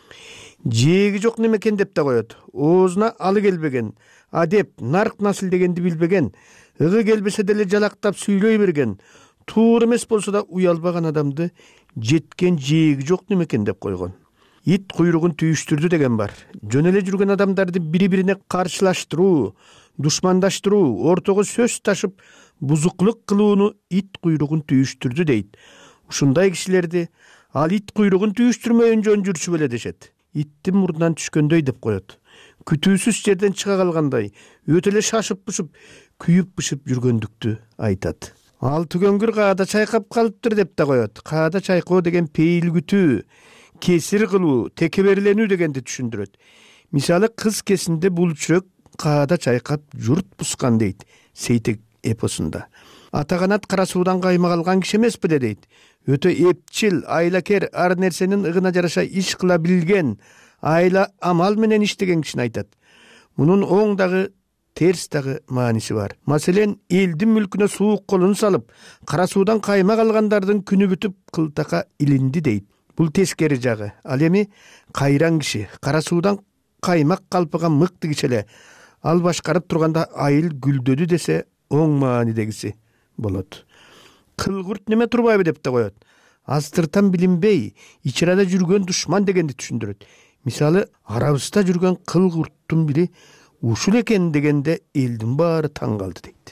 Жээги жок немекен деп да коет. Оозуна алы келбеген, адеп, нарк насыл дегенди билбеген, ыгы келбесе деле жалактап сүйлөй берген, туура эмес болсо да уялбаган адамды жеткен жээги жок немекен деп койгон. Ит куйругун түйүштүрдү деген бар. Жөн эле жүргөн адамдарды бири-бирине каршылаштыруу, душмандаштыруу, ортого сөз ташып, бузуклук кылууну ит куйругун түйүштүрдү дейт. Ушундай кишилерди ал ит куйругун түйүштүрмөйүн жөн жүрчү беле дешет. Иттин мурдунан түшкөндөй деп коет. Күтүүсүз жерден чыга калгандай, өтө эле шашып-бышып, күйүп-бышып жүргөндүктү айтат. Ал түгөнгүр каада чайкап калыптыр деп да коет. Каада чайкоо деген пейил күтүү, кесир кылуу, текеберленүү дегенди түшүндүрөт. Мисалы кыз кесинде булчүрөк каада чайкап журт бускан дейт Сейтек эпосунда. Ата канат кара суудан кайма калган киши эмес беле дейт. Өтө эпчил, айлакер, ар нерсенин ыгына жараша иш кыла билген, айла амал менен иштеген кишини айтат. Мунун оң дагы терс дагы мааниси бар. Маселен, элдин мүлкүнө суук колун салып, кара суудан кайма калгандардын күнү бүтүп кылтака илинди дейт. Бул тескери жагы. Ал эми кайран киши, кара суудан каймак калпыган мыкты киши эле. Ал башкарып турганда айыл гүлдөдү десе оң маанидегиси. болот. Кылгурт неме турбайбы деп да коет. Азыртан билинбей, ичерада жүргөн душман дегенди түшүндүрөт. Мисалы, арабызда жүргөн кылгурттун бири ушул экен дегенде элдин баары таң калды дейт.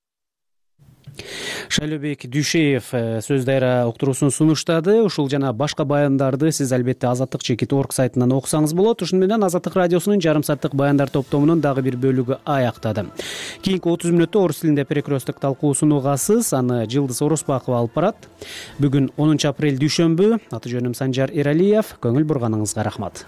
Шайлообек Дүйшеев сөз дайра уктуруусун сунуштады. Ушул жана башка баяндарды сиз албетте azatlyk.org сайтынан окусаңыз болот. Ушуну менен Азаттык радиосунун жарым сааттык баяндар топтомунун дагы бир бөлүгү аяктады. Кийинки 30 мүнөттө орус тилинде перекресток талкуусун угасыз. Аны Жылдыз Ороспакова алып барат. Бүгүн 10 апрель дүйшөмбү. Аты жөнүм Санжар Эралиев. Көңүл бурганыңызга рахмат.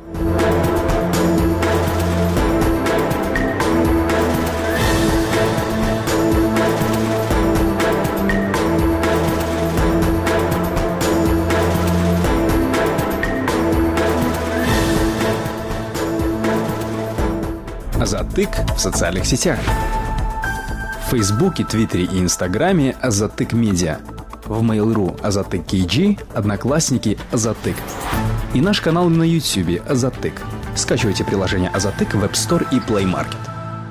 Азаттык в социальных сетях. В Фейсбуке, Твиттере и Инстаграме Азаттык Медиа. В Mail.ru Азаттык KG, Одноклассники Азаттык. И наш канал на YouTube Азаттык. Скачивайте приложение Азаттык в App Store и Play Market.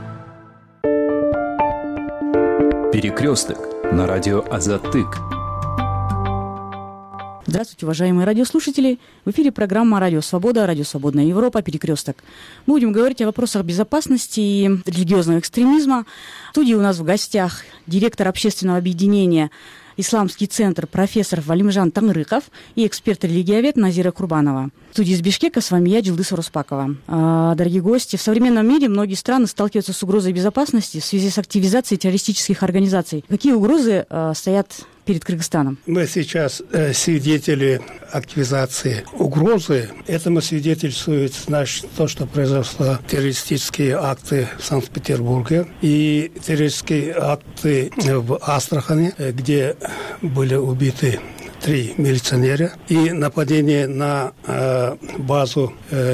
Перекресток на радио Азаттык. Здравствуйте, уважаемые радиослушатели. В эфире программа «Радио Свобода», «Радио Свободная Европа», «Перекресток». Мы будем говорить о вопросах безопасности и религиозного экстремизма. В студии у нас в гостях директор общественного объединения «Исламский центр» профессор Валимжан Таңрыков и эксперт-религиовед Назира Курбанова. В студии из Бишкека с вами я, Жылдыз Ороспакова. Дорогие гости, в современном мире многие страны сталкиваются с угрозой безопасности в связи с активизацией террористических организаций. Какие угрозы стоят перед Кыргызстаном? Мы сейчас свидетели активизации угрозы. Этому свидетельствует то, что произошло террористические акты в Санкт-Петербурге и террористические акты в Астрахани, где были убиты 3 милиционера, и нападение на базу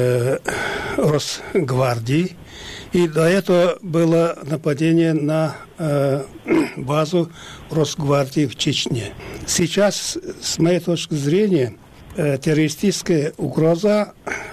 Росгвардии. И до этого было нападение на базу Росгвардии в Чечне. Сейчас, с моей точки зрения, террористическая угроза,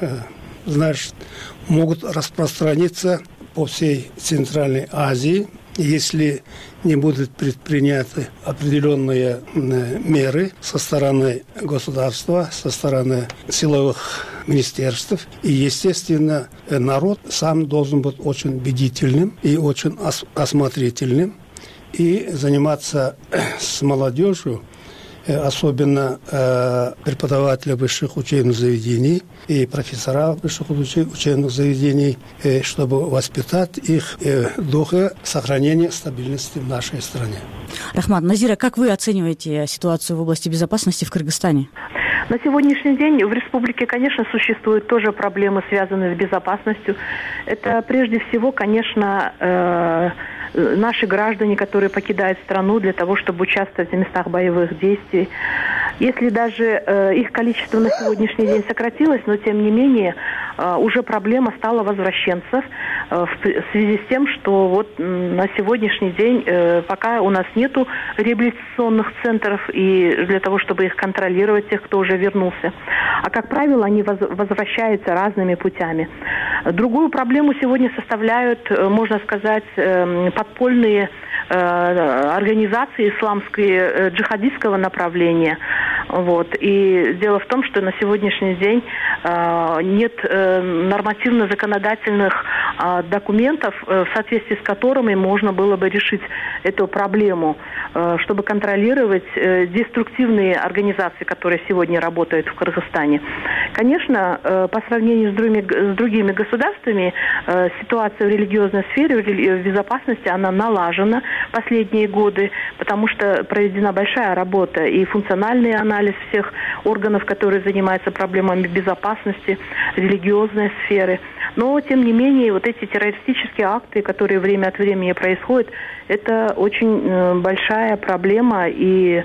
могут распространиться по всей Центральной Азии, если не будут предприняты определенные меры со стороны государства, со стороны силовых министерств. И, естественно, народ сам должен быть очень бдительным и очень осмотрительным и заниматься с молодежью, особенно преподаватели высших учебных заведений и профессора высших учебных заведений, чтобы воспитать их в духе сохранения стабильности в нашей стране. Рахмат, Назира, как вы оцениваете ситуацию в области безопасности в Кыргызстане? На сегодняшний день в республике, конечно, существуют тоже проблемы, связанные с безопасностью. Это прежде всего, конечно, наши граждане, которые покидают страну для того, чтобы участвовать в местах боевых действий. Если даже их количество на сегодняшний день сократилось, но тем не менее уже проблема стала возвращенцев в связи с тем, что вот на сегодняшний день пока у нас нету реабилитационных центров и для того, чтобы их контролировать, тех, кто уже вернулся. А как правило, они возвращаются разными путями. Другую проблему сегодня составляют, можно сказать, подпольные организации исламские джихадистского направления. Вот. И дело в том, что на сегодняшний день нет нормативно-законодательных документов, в соответствии с которыми можно было бы решить эту проблему, чтобы контролировать деструктивные организации, которые сегодня работают в Кыргызстане. Конечно, по сравнению с другими государствами, ситуация в религиозной сфере, в безопасности, она налажена последние годы, потому что проведена большая работа и функциональный анализ всех органов, которые занимаются проблемами безопасности, религиозной сферы. Но, тем не менее, вот эти террористические акты, которые время от времени происходят, это очень большая проблема, и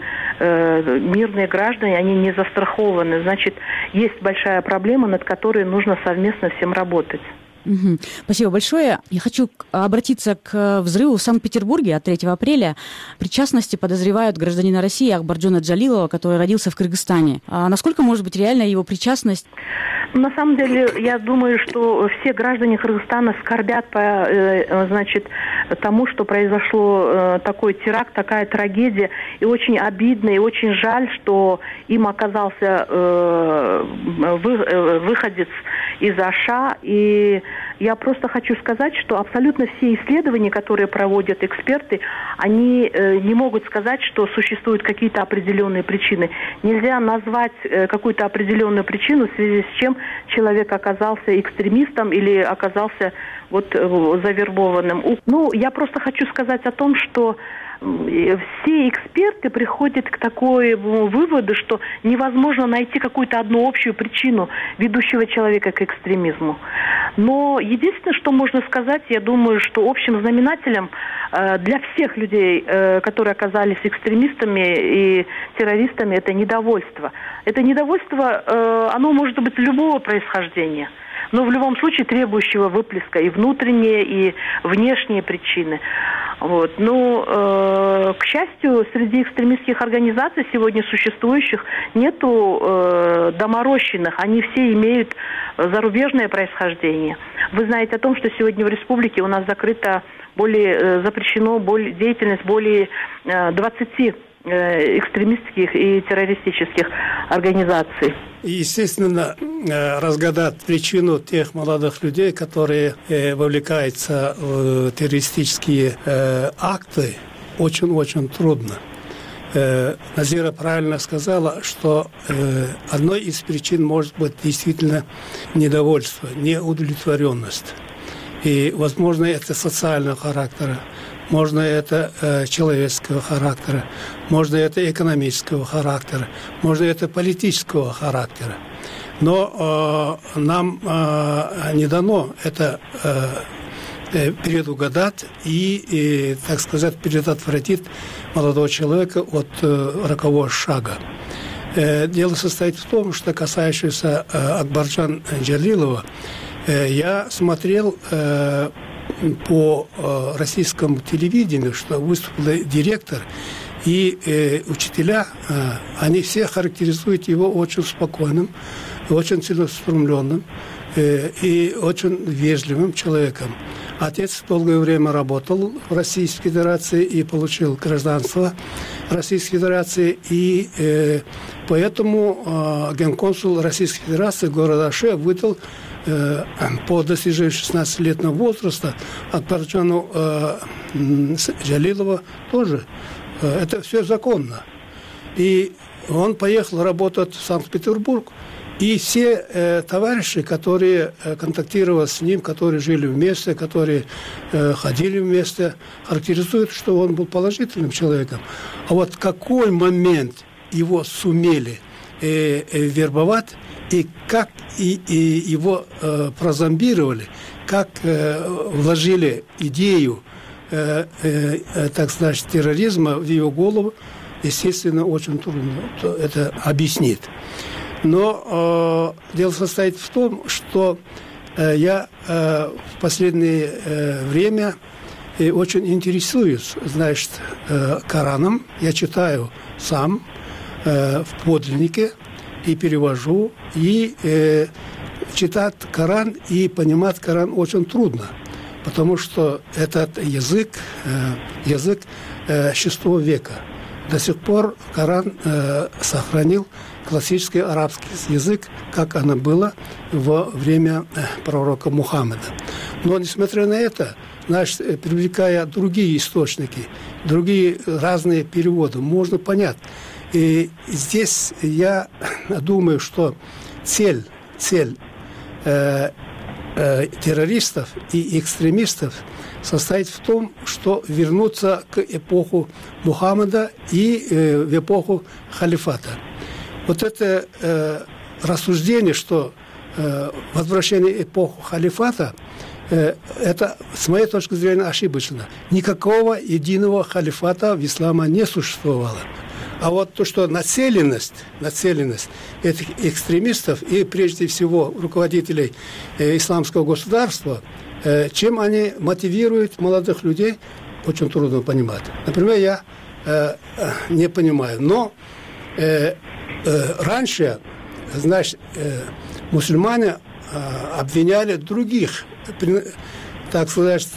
мирные граждане, они не застрахованы. Значит, есть большая проблема, над которой нужно совместно всем работать. Угу. Спасибо большое. Я хочу обратиться к взрыву в Санкт-Петербурге от 3 апреля. Причастности подозревают гражданина России Акбарджона Джалилова, который родился в Кыргызстане. А насколько может быть реальна его причастность? На самом деле, я думаю, что все граждане Кыргызстана скорбят по, значит, тому, что произошло такой теракт, такая трагедия. И очень обидно, и очень жаль, что им оказался выходец из Аша. И я просто хочу сказать, что абсолютно все исследования, которые проводят эксперты, они не могут сказать, что существуют какие-то определенные причины. Нельзя назвать какую-то определенную причину, в связи с чем человек оказался экстремистом или оказался вот завербованным. Ну, я просто хочу сказать о том, что все эксперты приходят к такому выводу, что невозможно найти какую-то одну общую причину ведущего человека к экстремизму. Но единственное, что можно сказать, я думаю, что общим знаменателем для всех людей, которые оказались экстремистами и террористами, это недовольство. Это недовольство, оно может быть любого происхождения, но в любом случае требующего выплеска и внутренние, и внешние причины. Вот. Ну, к счастью, среди экстремистских организаций сегодня существующих нету доморощенных. Они все имеют зарубежное происхождение. Вы знаете о том, что сегодня в республике у нас запрещено деятельность более 20 экстремистских и террористических организаций. Естественно, разгадать причину тех молодых людей, которые вовлекаются в террористические акты, очень-очень трудно. Назира правильно сказала, что одной из причин может быть действительно недовольство, неудовлетворенность. И, возможно, это социального характера, можно это человеческого характера, можно это экономического характера, можно это политического характера. Но нам не дано это предугадать и, так сказать, предотвратить молодого человека от рокового шага. Дело состоит в том, что касающееся Акбарджан Джалилова, я смотрел по российскому телевидению, что выступил директор и учителя, они все характеризуют его очень спокойным, очень целеустремленным и очень вежливым человеком. Отец долгое время работал в Российской Федерации и получил гражданство Российской Федерации, и поэтому генконсул Российской Федерации города Аше выдал по достижению 16-летнего возраста Акбарджану Джалилову тоже. Это все законно. И он поехал работать в Санкт-Петербург. И все товарищи, которые контактировали с ним, которые жили вместе, которые ходили вместе, характеризуют, что он был положительным человеком. А вот в какой момент его сумели вербовать, и как его прозомбировали, как вложили идею, так сказать, терроризма в его голову, естественно, очень трудно это объяснить. Но дело состоит в том, что я в последнее время очень интересуюсь, значит, Кораном. Я читаю сам в подлиннике и перевожу. И читать Коран и понимать Коран очень трудно, потому что этот язык VI века. До сих пор Коран сохранил классический арабский язык, как оно было во время пророка Мухаммеда. Но, несмотря на это, значит, привлекая другие источники, другие разные переводы, можно понять. И здесь я думаю, что цель террористов и экстремистов состоит в том, что вернуться к эпоху Мухаммеда и в эпоху халифата. Вот это рассуждение, что возвращение эпохи халифата, это, с моей точки зрения, ошибочно. Никакого единого халифата в исламе не существовало. А вот то, что нацеленность этих экстремистов и, прежде всего, руководителей исламского государства, чем они мотивируют молодых людей, очень трудно понимать. Например, я не понимаю. Но раньше, значит, мусульмане обвиняли других, так сказать,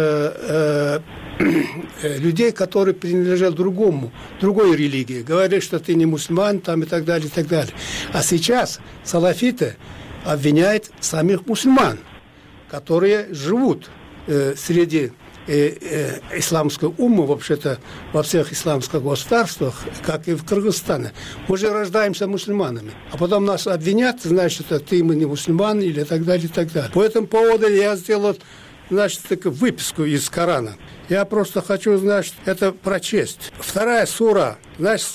людей, которые принадлежат другой религии. Говорили, что ты не мусульман, там и так далее, и так далее. А сейчас салафиты обвиняют самих мусульман, которые живут среди исламской уммы, вообще-то, во всех исламских государствах, как и в Кыргызстане. Мы же рождаемся мусульманами. А потом нас обвинят, значит, ты мы не мусульман, или так далее, и так далее. По этому поводу я сделал, значит, такую выписку из Корана. Я просто хочу, значит, это прочесть. 2 сура, значит,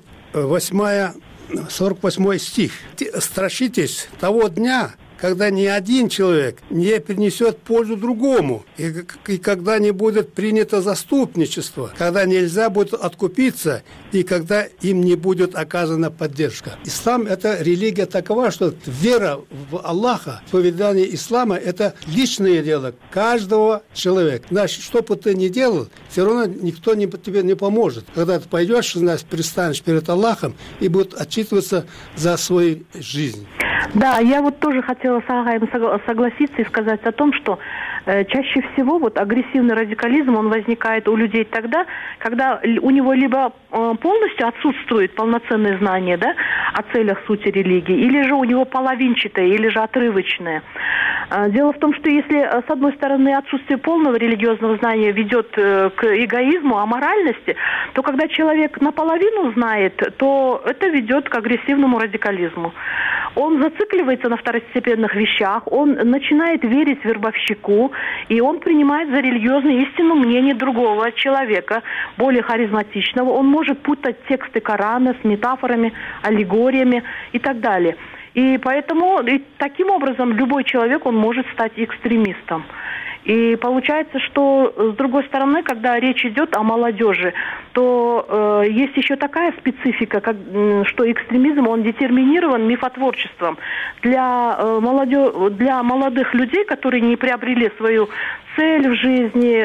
48 стих. «Страшитесь того дня, когда ни один человек не принесет пользу другому, и когда не будет принято заступничество, когда нельзя будет откупиться, и когда им не будет оказана поддержка». Ислам – это религия такова, что вера в Аллаха, поведение ислама – это личное дело каждого человека. Значит, что бы ты ни делал, все равно никто тебе не поможет. Когда ты пойдешь, значит, предстанешь перед Аллахом и будет отчитываться за свою жизнь. Да, я вот тоже хотела с Агаем согласиться и сказать о том, что чаще всего вот агрессивный радикализм, он возникает у людей тогда, когда у него либо полностью отсутствует полноценное знание, да, о целях сути религии, или же у него половинчатое, или же отрывочное. Дело в том, что если, с одной стороны, отсутствие полного религиозного знания ведет к эгоизму, аморальности, то когда человек наполовину знает, то это ведет к агрессивному радикализму. Он зацикливается на второстепенных вещах, он начинает верить вербовщику, и он принимает за религиозную истину мнение другого человека, более харизматичного. Он может путать тексты Корана с метафорами, аллегориями и так далее. И поэтому таким образом любой человек, он может стать экстремистом. И получается, что, с другой стороны, когда речь идет о молодежи, то есть еще такая специфика, что экстремизм, он детерминирован мифотворчеством. Для молодых людей, которые не приобрели свою цель в жизни,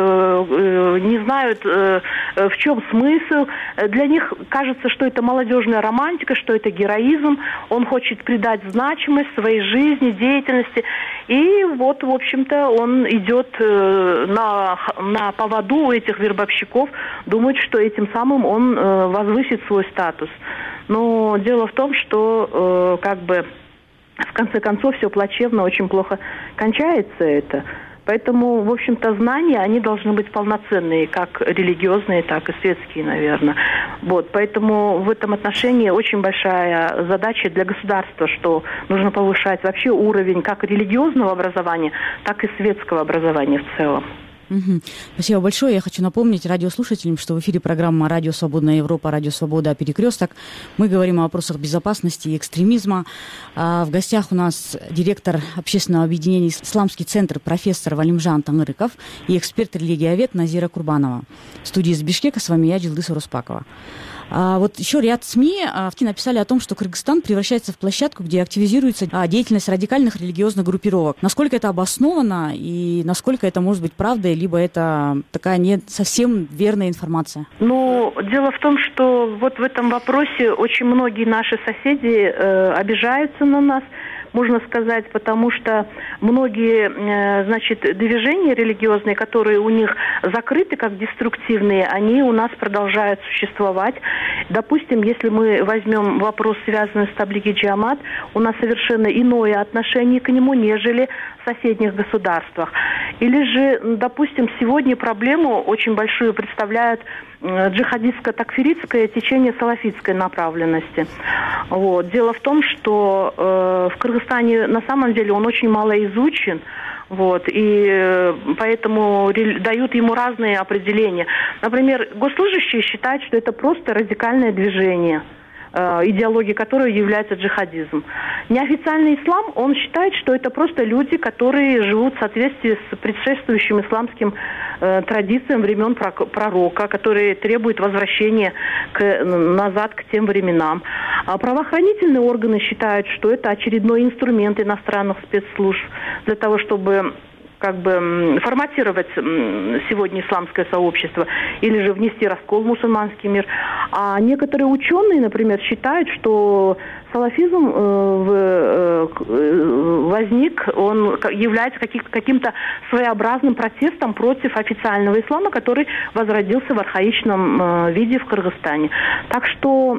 не знают, в чем смысл. Для них кажется, что это молодежная романтика, что это героизм. Он хочет придать значимость своей жизни, деятельности. И вот, в общем-то, он идет на поводу у этих вербовщиков, думает, что этим самым он возвысит свой статус. Но дело в том, что в конце концов все плачевно, очень плохо кончается это. Поэтому, в общем-то, знания, они должны быть полноценные, как религиозные, так и светские, наверное. Вот, поэтому в этом отношении очень большая задача для государства, что нужно повышать вообще уровень как религиозного образования, так и светского образования в целом. Спасибо большое. Я хочу напомнить радиослушателям, что в эфире программа «Радио Свободная Европа», «Радио Свобода. Перекресток». Мы говорим о вопросах безопасности и экстремизма. В гостях у нас директор общественного объединения «Исламский центр» профессор Валимжан Таңырыков и эксперт-религиовед Назира Курбанова. В студии из Бишкека с вами я, Джилдыс Уруспакова. Вот еще ряд СМИ написали о том, что Кыргызстан превращается в площадку, где активизируется деятельность радикальных религиозных группировок. Насколько это обосновано и насколько это может быть правдой, либо это такая не совсем верная информация? Дело в том, что вот в этом вопросе очень многие наши соседи обижаются на нас, можно сказать, потому что многие, движения религиозные, которые у них закрыты как деструктивные, они у нас продолжают существовать. Допустим, если мы возьмем вопрос, связанный с Таблиги Джамат, у нас совершенно иное отношение к нему, нежели в соседних государствах. Или же, допустим, сегодня проблему очень большую представляет джихадистско-такфиритское течение салафитской направленности. Вот. Дело в том, что в Кыргызстане на самом деле он очень мало изучен, вот, и поэтому дают ему разные определения. Например, госслужащие считают, что это просто радикальное движение, идеология которой является джихадизм. Неофициальный ислам, он считает, что это просто люди, которые живут в соответствии с предшествующим исламским традициям времен пророка, которые требуют возвращения назад к тем временам. А правоохранительные органы считают, что это очередной инструмент иностранных спецслужб для того, чтобы форматировать сегодня исламское сообщество или же внести раскол в мусульманский мир. А некоторые ученые, например, считают, что салафизм возник, он является каким-то своеобразным протестом против официального ислама, который возродился в архаичном виде в Кыргызстане. Так что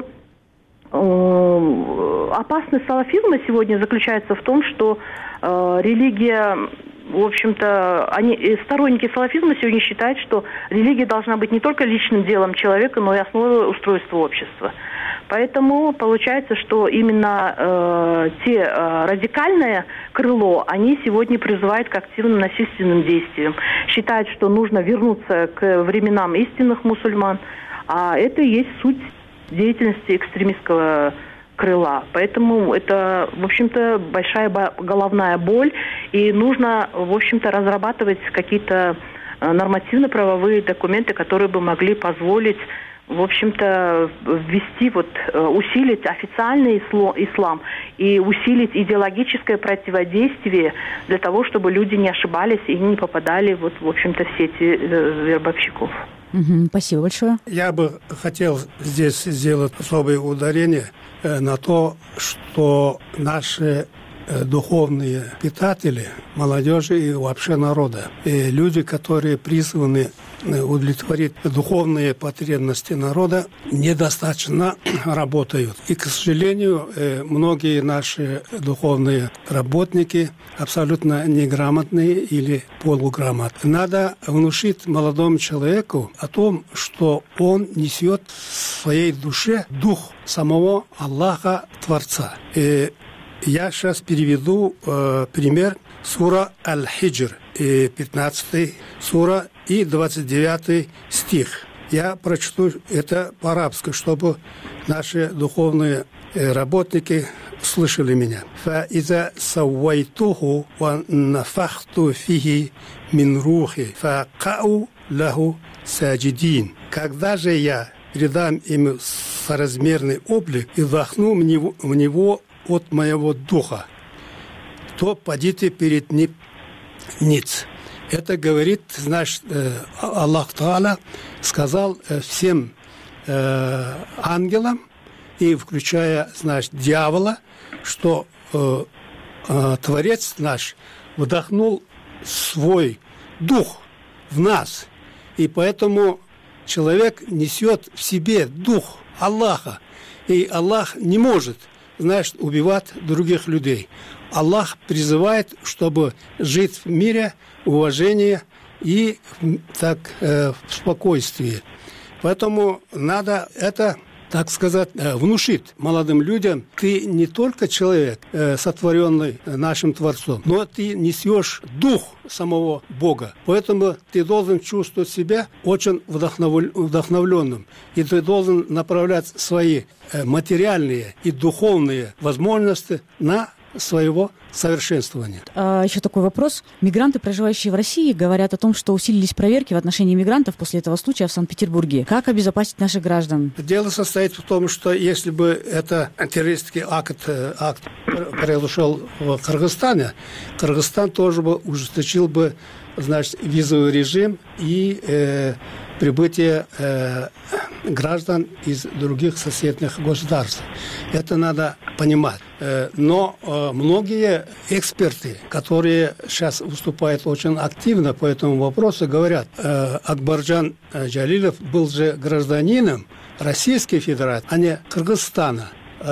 опасность салафизма сегодня заключается в том, что религия, в общем-то, сторонники салафизма сегодня считают, что религия должна быть не только личным делом человека, но и основой устройства общества. Поэтому получается, что именно те радикальное крыло, они сегодня призывают к активным насильственным действиям. Считают, что нужно вернуться к временам истинных мусульман, а это и есть суть деятельности экстремистского крыла. Поэтому это, в общем-то, большая головная боль, и нужно, в общем-то, разрабатывать какие-то нормативно-правовые документы, которые бы могли позволить, в общем-то, ввести, усилить официальный ислам и усилить идеологическое противодействие для того, чтобы люди не ошибались и не попадали, в общем-то, в сети вербовщиков. Спасибо большое. Я бы хотел здесь сделать особое ударение на то, что наши духовные питатели, молодежи и вообще народа, и люди, которые призваны удовлетворить духовные потребности народа, недостаточно работают. И, к сожалению, многие наши духовные работники абсолютно неграмотные или полуграмотные. Надо внушить молодому человеку о том, что он несет в своей душе дух самого Аллаха Творца. И я сейчас переведу пример сура Аль-Хиджр, 15 сура и 29 стих. Я прочту это по-арабски, чтобы наши духовные работники слышали меня. «Фаиза саввайтуху ва нафахту фихи мин рухи, факау лаху саджидин». Когда же я придам ему соразмерный облик и вдохну в него от моего духа, то падите перед ним ниц. Это говорит, значит, Аллах Та'аля сказал всем ангелам, и включая, значит, дьявола, что Творец наш вдохнул свой дух в нас, и поэтому человек несет в себе дух Аллаха, и Аллах не может, значит, убивать других людей. Аллах призывает, чтобы жить в мире, уважении и так в спокойствии. Поэтому надо это, так сказать, внушить молодым людям. Ты не только человек, сотворенный нашим Творцом, но ты несешь дух самого Бога. Поэтому ты должен чувствовать себя очень вдохновленным. И ты должен направлять свои материальные и духовные возможности на своего совершенствования. Еще такой вопрос. Мигранты, проживающие в России, говорят о том, что усилились проверки в отношении мигрантов после этого случая в Санкт-Петербурге. Как обезопасить наших граждан? Дело состоит в том, что если бы это террористский акт произошел в Кыргызстане, Кыргызстан тоже бы ужесточил бы, значит, визовый режим и прибытие граждан из других соседних государств. Это надо понимать. Но многие эксперты, которые сейчас выступают очень активно по этому вопросу, говорят, Акбарджан Джалилов был же гражданином Российской Федерации, а не Кыргызстана.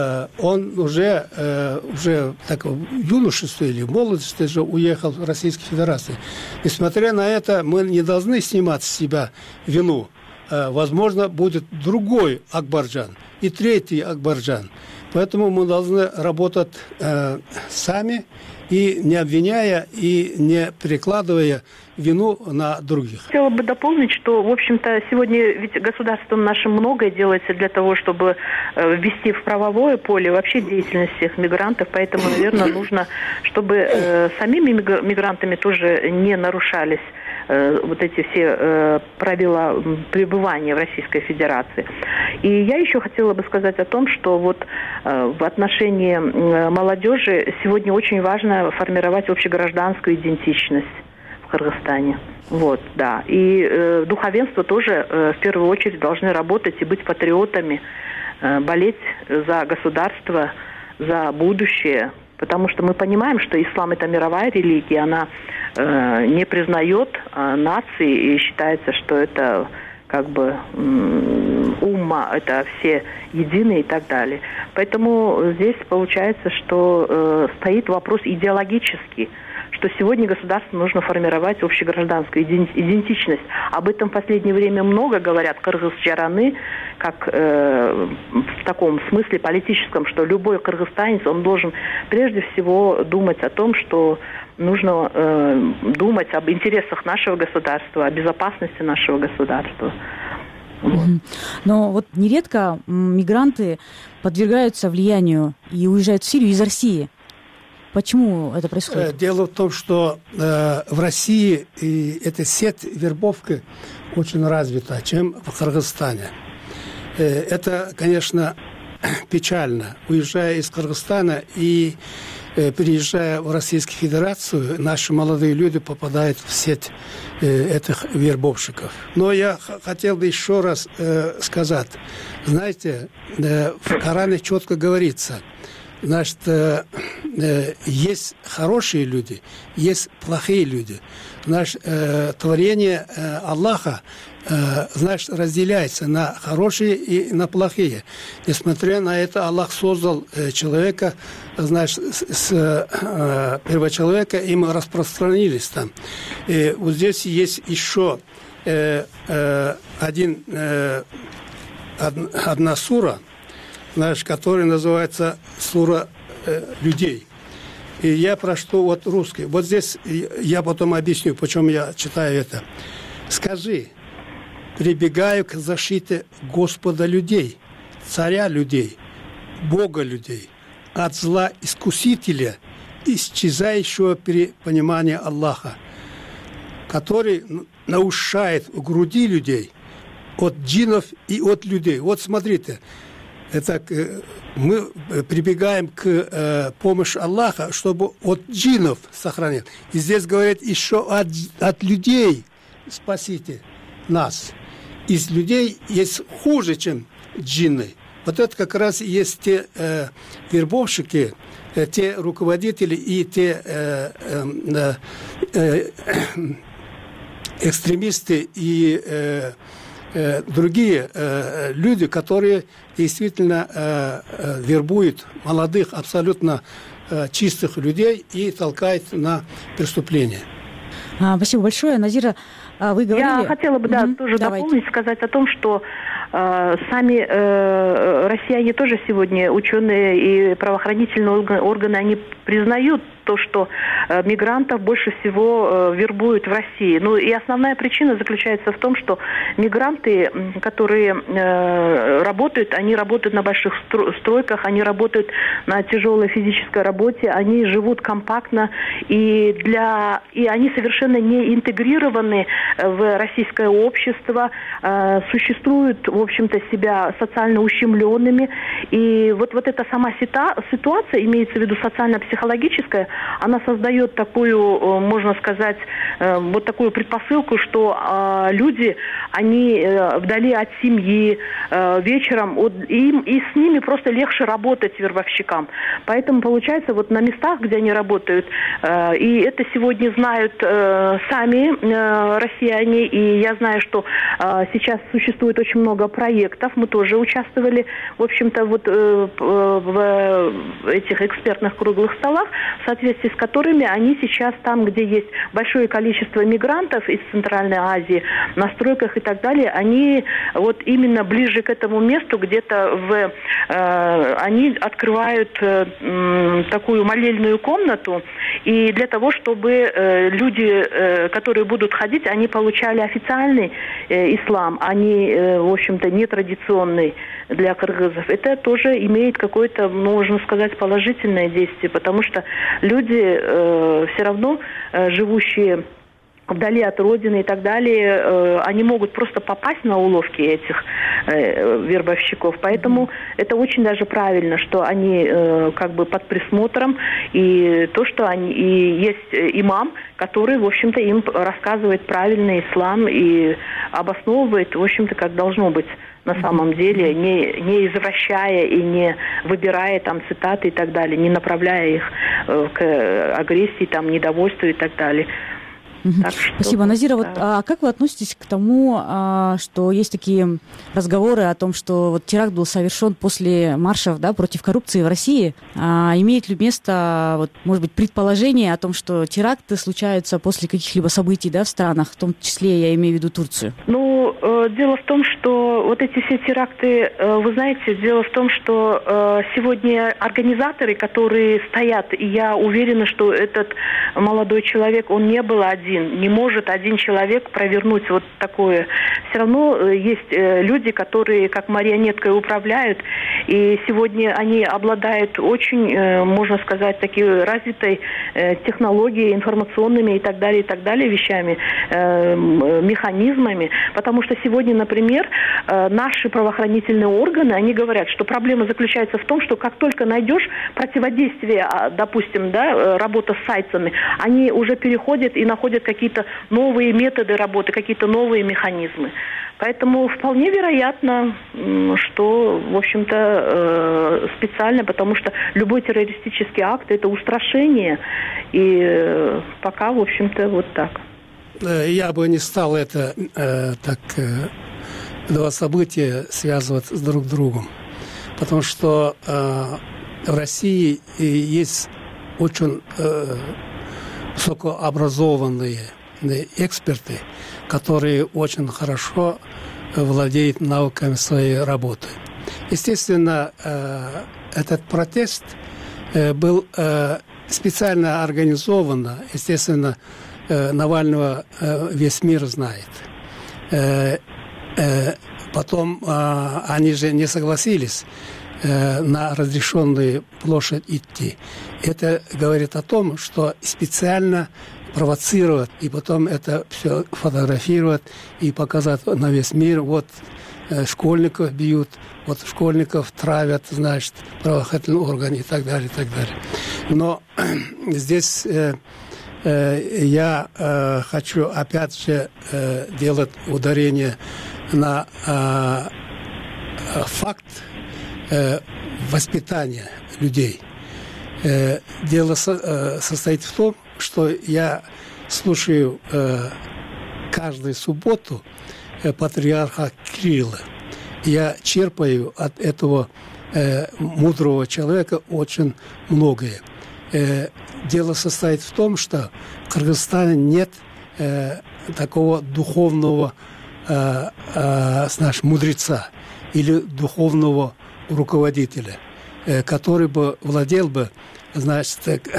Он уже так, в юношестве или в молодости же уехал в Российскую Федерацию. Несмотря на это, мы не должны снимать с себя вину. Возможно, будет другой Акбарджан и третий Акбарджан. Поэтому мы должны работать сами и не обвиняя, и не перекладывая вину на других. Хотела бы дополнить, что, в общем-то, сегодня ведь государством нашим многое делается для того, чтобы ввести в правовое поле вообще деятельность всех мигрантов. Поэтому, наверное, нужно, чтобы самими мигрантами тоже не нарушались вот эти все правила пребывания в Российской Федерации. И я еще хотела бы сказать о том, что вот в отношении молодежи сегодня очень важно формировать общегражданскую идентичность в Кыргызстане. Вот, да. И духовенство тоже в первую очередь должны работать и быть патриотами, болеть за государство, за будущее. Потому что мы понимаем, что ислам – это мировая религия, она не признает нации и считается, что это как бы умма, это все единые и так далее. Поэтому здесь получается, что стоит вопрос идеологический, что сегодня государству нужно формировать общегражданскую идентичность. Об этом в последнее время много говорят кыргызчараны, как в таком смысле политическом, что любой кыргызстанец, он должен прежде всего думать о том, что нужно думать об интересах нашего государства, о безопасности нашего государства. Вот. Но вот нередко мигранты подвергаются влиянию и уезжают в Сирию из России. Почему это происходит? Дело в том, что в России эта сеть вербовки очень развита, чем в Кыргызстане. Это, конечно, печально. Уезжая из Кыргызстана и переезжая в Российскую Федерацию, наши молодые люди попадают в сеть этих вербовщиков. Но я хотел бы еще раз сказать. Знаете, в Коране четко говорится, значит, есть хорошие люди, есть плохие люди. Значит, творение Аллаха, значит, разделяется на хорошие и на плохие. Несмотря на это, Аллах создал человека, значит, с первочеловека, и мы распространились там. И вот здесь есть еще одна сура, значит, которая называется сура людей. И я прочту вот русский. Вот здесь я потом объясню, почему я читаю это. «Скажи, прибегаю к защите Господа людей, царя людей, Бога людей, от зла искусителя, исчезающего при понимании Аллаха, который наушает в груди людей от джиннов и от людей». Вот смотрите, это мы прибегаем к помощи Аллаха, чтобы от джиннов сохранить. И здесь говорят еще от людей спасите нас. Из людей есть хуже, чем джинны. Вот это как раз и есть те вербовщики, те руководители и те экстремисты и другие люди, которые действительно вербуют молодых, абсолютно чистых людей и толкают на преступления. Спасибо большое. Назира, вы говорили... Я хотела бы, тоже дополнить, сказать о том, что сами россияне тоже сегодня, ученые и правоохранительные органы, они признают то, что мигрантов больше всего вербуют в России. Ну и основная причина заключается в том, что мигранты, которые работают, они работают на больших стройках, они работают на тяжелой физической работе, они живут компактно, и они совершенно не интегрированы в российское общество, существуют, в общем-то, себя социально ущемленными. И вот эта сама ситуация, имеется в виду социально-психологическая, она создает такую, можно сказать, вот такую предпосылку, что люди, они вдали от семьи, вечером, им и с ними просто легче работать вербовщикам. Поэтому получается, вот на местах, где они работают, и это сегодня знают сами россияне, и я знаю, что сейчас существует очень много проектов, мы тоже участвовали, в общем-то, вот в этих экспертных круглых столах, в соответствии с которыми они сейчас там, где есть большое количество мигрантов из Центральной Азии, на стройках и так далее, они вот именно ближе к этому месту, где-то они открывают такую молельную комнату, и для того, чтобы люди, которые будут ходить, они получали официальный ислам, а не, в общем-то, нетрадиционный для кыргызов. Это тоже имеет какое-то, можно сказать, положительное действие, потому что люди все равно, живущие вдали от родины и так далее, они могут просто попасть на уловки этих вербовщиков. Поэтому это очень даже правильно, что они как бы под присмотром, и то, что они и есть имам, который, в общем-то, им рассказывает правильный ислам и обосновывает, в общем-то, как должно быть на самом деле, не извращая и не выбирая там цитаты и так далее, не направляя их к агрессии, там, недовольству и так далее. Спасибо, Назира. Вот, как вы относитесь к тому, что есть такие разговоры о том, что вот теракт был совершен после маршев, да, против коррупции в России? Имеет ли место, вот, может быть, предположение о том, что теракты случаются после каких-либо событий, да, в странах, в том числе я имею в виду Турцию? Ну, дело в том, что вот эти все теракты, вы знаете, дело в том, что сегодня организаторы, которые стоят, и я уверена, что этот молодой человек, он не был один. Не может один человек провернуть вот такое. Все равно есть люди, которые как марионеткой управляют, и сегодня они обладают очень, можно сказать, такой развитой технологией, информационными и так далее вещами, механизмами. Потому что сегодня, например, наши правоохранительные органы, они говорят, что проблема заключается в том, что как только найдешь противодействие, допустим, да, работа с сайтами, они уже переходят и находят какие-то новые методы работы, какие-то новые механизмы. Поэтому вполне вероятно, что, в общем-то, специально, потому что любой террористический акт – это устрашение. И пока, в общем-то, вот так. Я бы не стал это два события связывать с друг другом. Потому что в России есть очень высокообразованные эксперты, которые очень хорошо владеют навыками своей работы. Естественно, этот протест был специально организован. Естественно, Навального весь мир знает. Потом они же не согласились на разрешенную площадь идти. Это говорит о том, что специально провоцировать и потом это все фотографировать и показать на весь мир. Вот школьников бьют, вот школьников травят, значит, правоохранительные органы и так далее, и так далее. Но здесь я хочу опять же делать ударение на факт воспитания людей. Дело состоит в том, что я слушаю каждую субботу патриарха Кирилла. Я черпаю от этого мудрого человека очень многое. Дело состоит в том, что в Кыргызстане нет такого духовного мудреца или духовного руководителя, который бы владел бы, значит,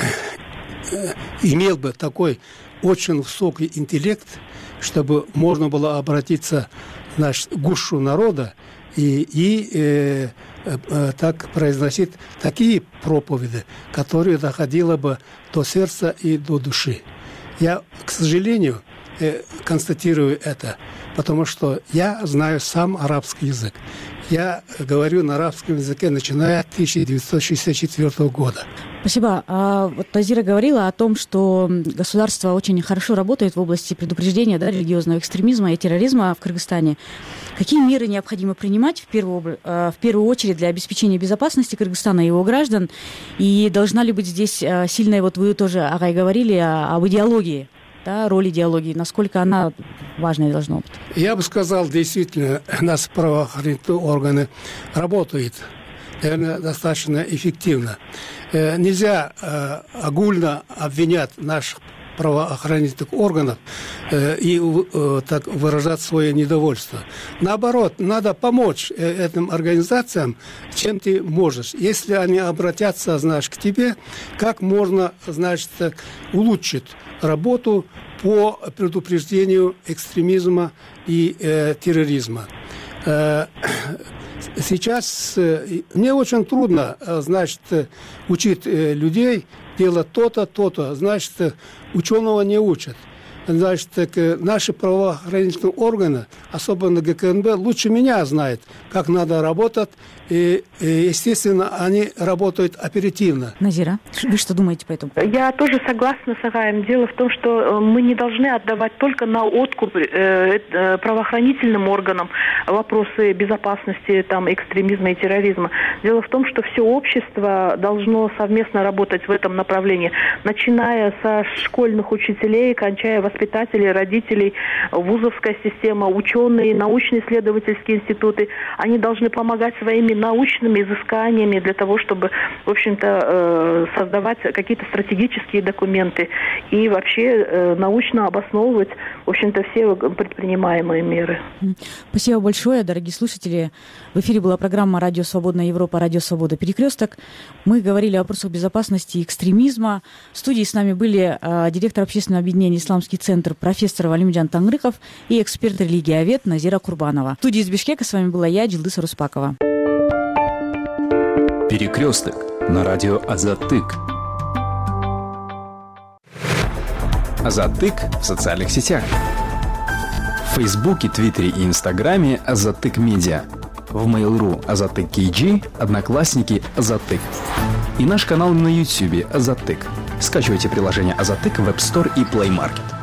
имел бы такой очень высокий интеллект, чтобы можно было обратиться, значит, к гушу народа и так произносить такие проповеди, которые доходило бы до сердца и до души. Я, к сожалению, констатирую это, потому что я знаю сам арабский язык. Я говорю на арабском языке, начиная с 1964 года. Спасибо. Вот Назира говорила о том, что государство очень хорошо работает в области предупреждения, да, религиозного экстремизма и терроризма в Кыргызстане. Какие меры необходимо принимать в первую очередь для обеспечения безопасности Кыргызстана и его граждан? И должна ли быть здесь сильная, вот вы тоже, Агай, говорили об идеологии, да, роль идеологии, насколько она важной должна быть? Я бы сказал, действительно, наши правоохранительные органы работают, наверное, достаточно эффективно. Нельзя огульно обвинять наших правоохранительных органов и так выражать свое недовольство. Наоборот, надо помочь этим организациям, чем ты можешь. Если они обратятся, знаешь, к тебе, как можно, значит, улучшить работу по предупреждению экстремизма и терроризма. Сейчас мне очень трудно, значит, учить людей делать то-то, то-то. Значит, ученого не учат. значит, наши правоохранительные органы, особенно ГКНБ, лучше меня знают, как надо работать. И, естественно, они работают оперативно. Назира, вы что думаете по этому? Я тоже согласна с Агаем. Дело в том, что мы не должны отдавать только на откуп правоохранительным органам вопросы безопасности, экстремизма и терроризма. Дело в том, что все общество должно совместно работать в этом направлении, начиная со школьных учителей, кончая воспитателей, родителей, вузовская система, ученые, научно-исследовательские институты. Они должны помогать своими научными изысканиями для того, чтобы, в общем-то, создавать какие-то стратегические документы и вообще научно обосновывать, в общем-то, все предпринимаемые меры. Спасибо большое, дорогие слушатели. В эфире была программа «Радио Свободная Европа», «Радио Свобода. Перекресток». Мы говорили о вопросах безопасности и экстремизма. В студии с нами были директор общественного объединения «Исламский центр» профессор Валимджан Тангрыков и эксперт-религиовед Назира Курбанова. В студии из Бишкека с вами была я, Джилдыса Руспакова. Перекресток на радио Азаттык. Азаттык в социальных сетях. В Фейсбуке, Твиттере и Инстаграме Азаттык Медиа. В Mail.ru Азаттык KG, Одноклассники Азаттык. И наш канал на YouTube Азаттык. Скачивайте приложение Азаттык в App Store и Play Market.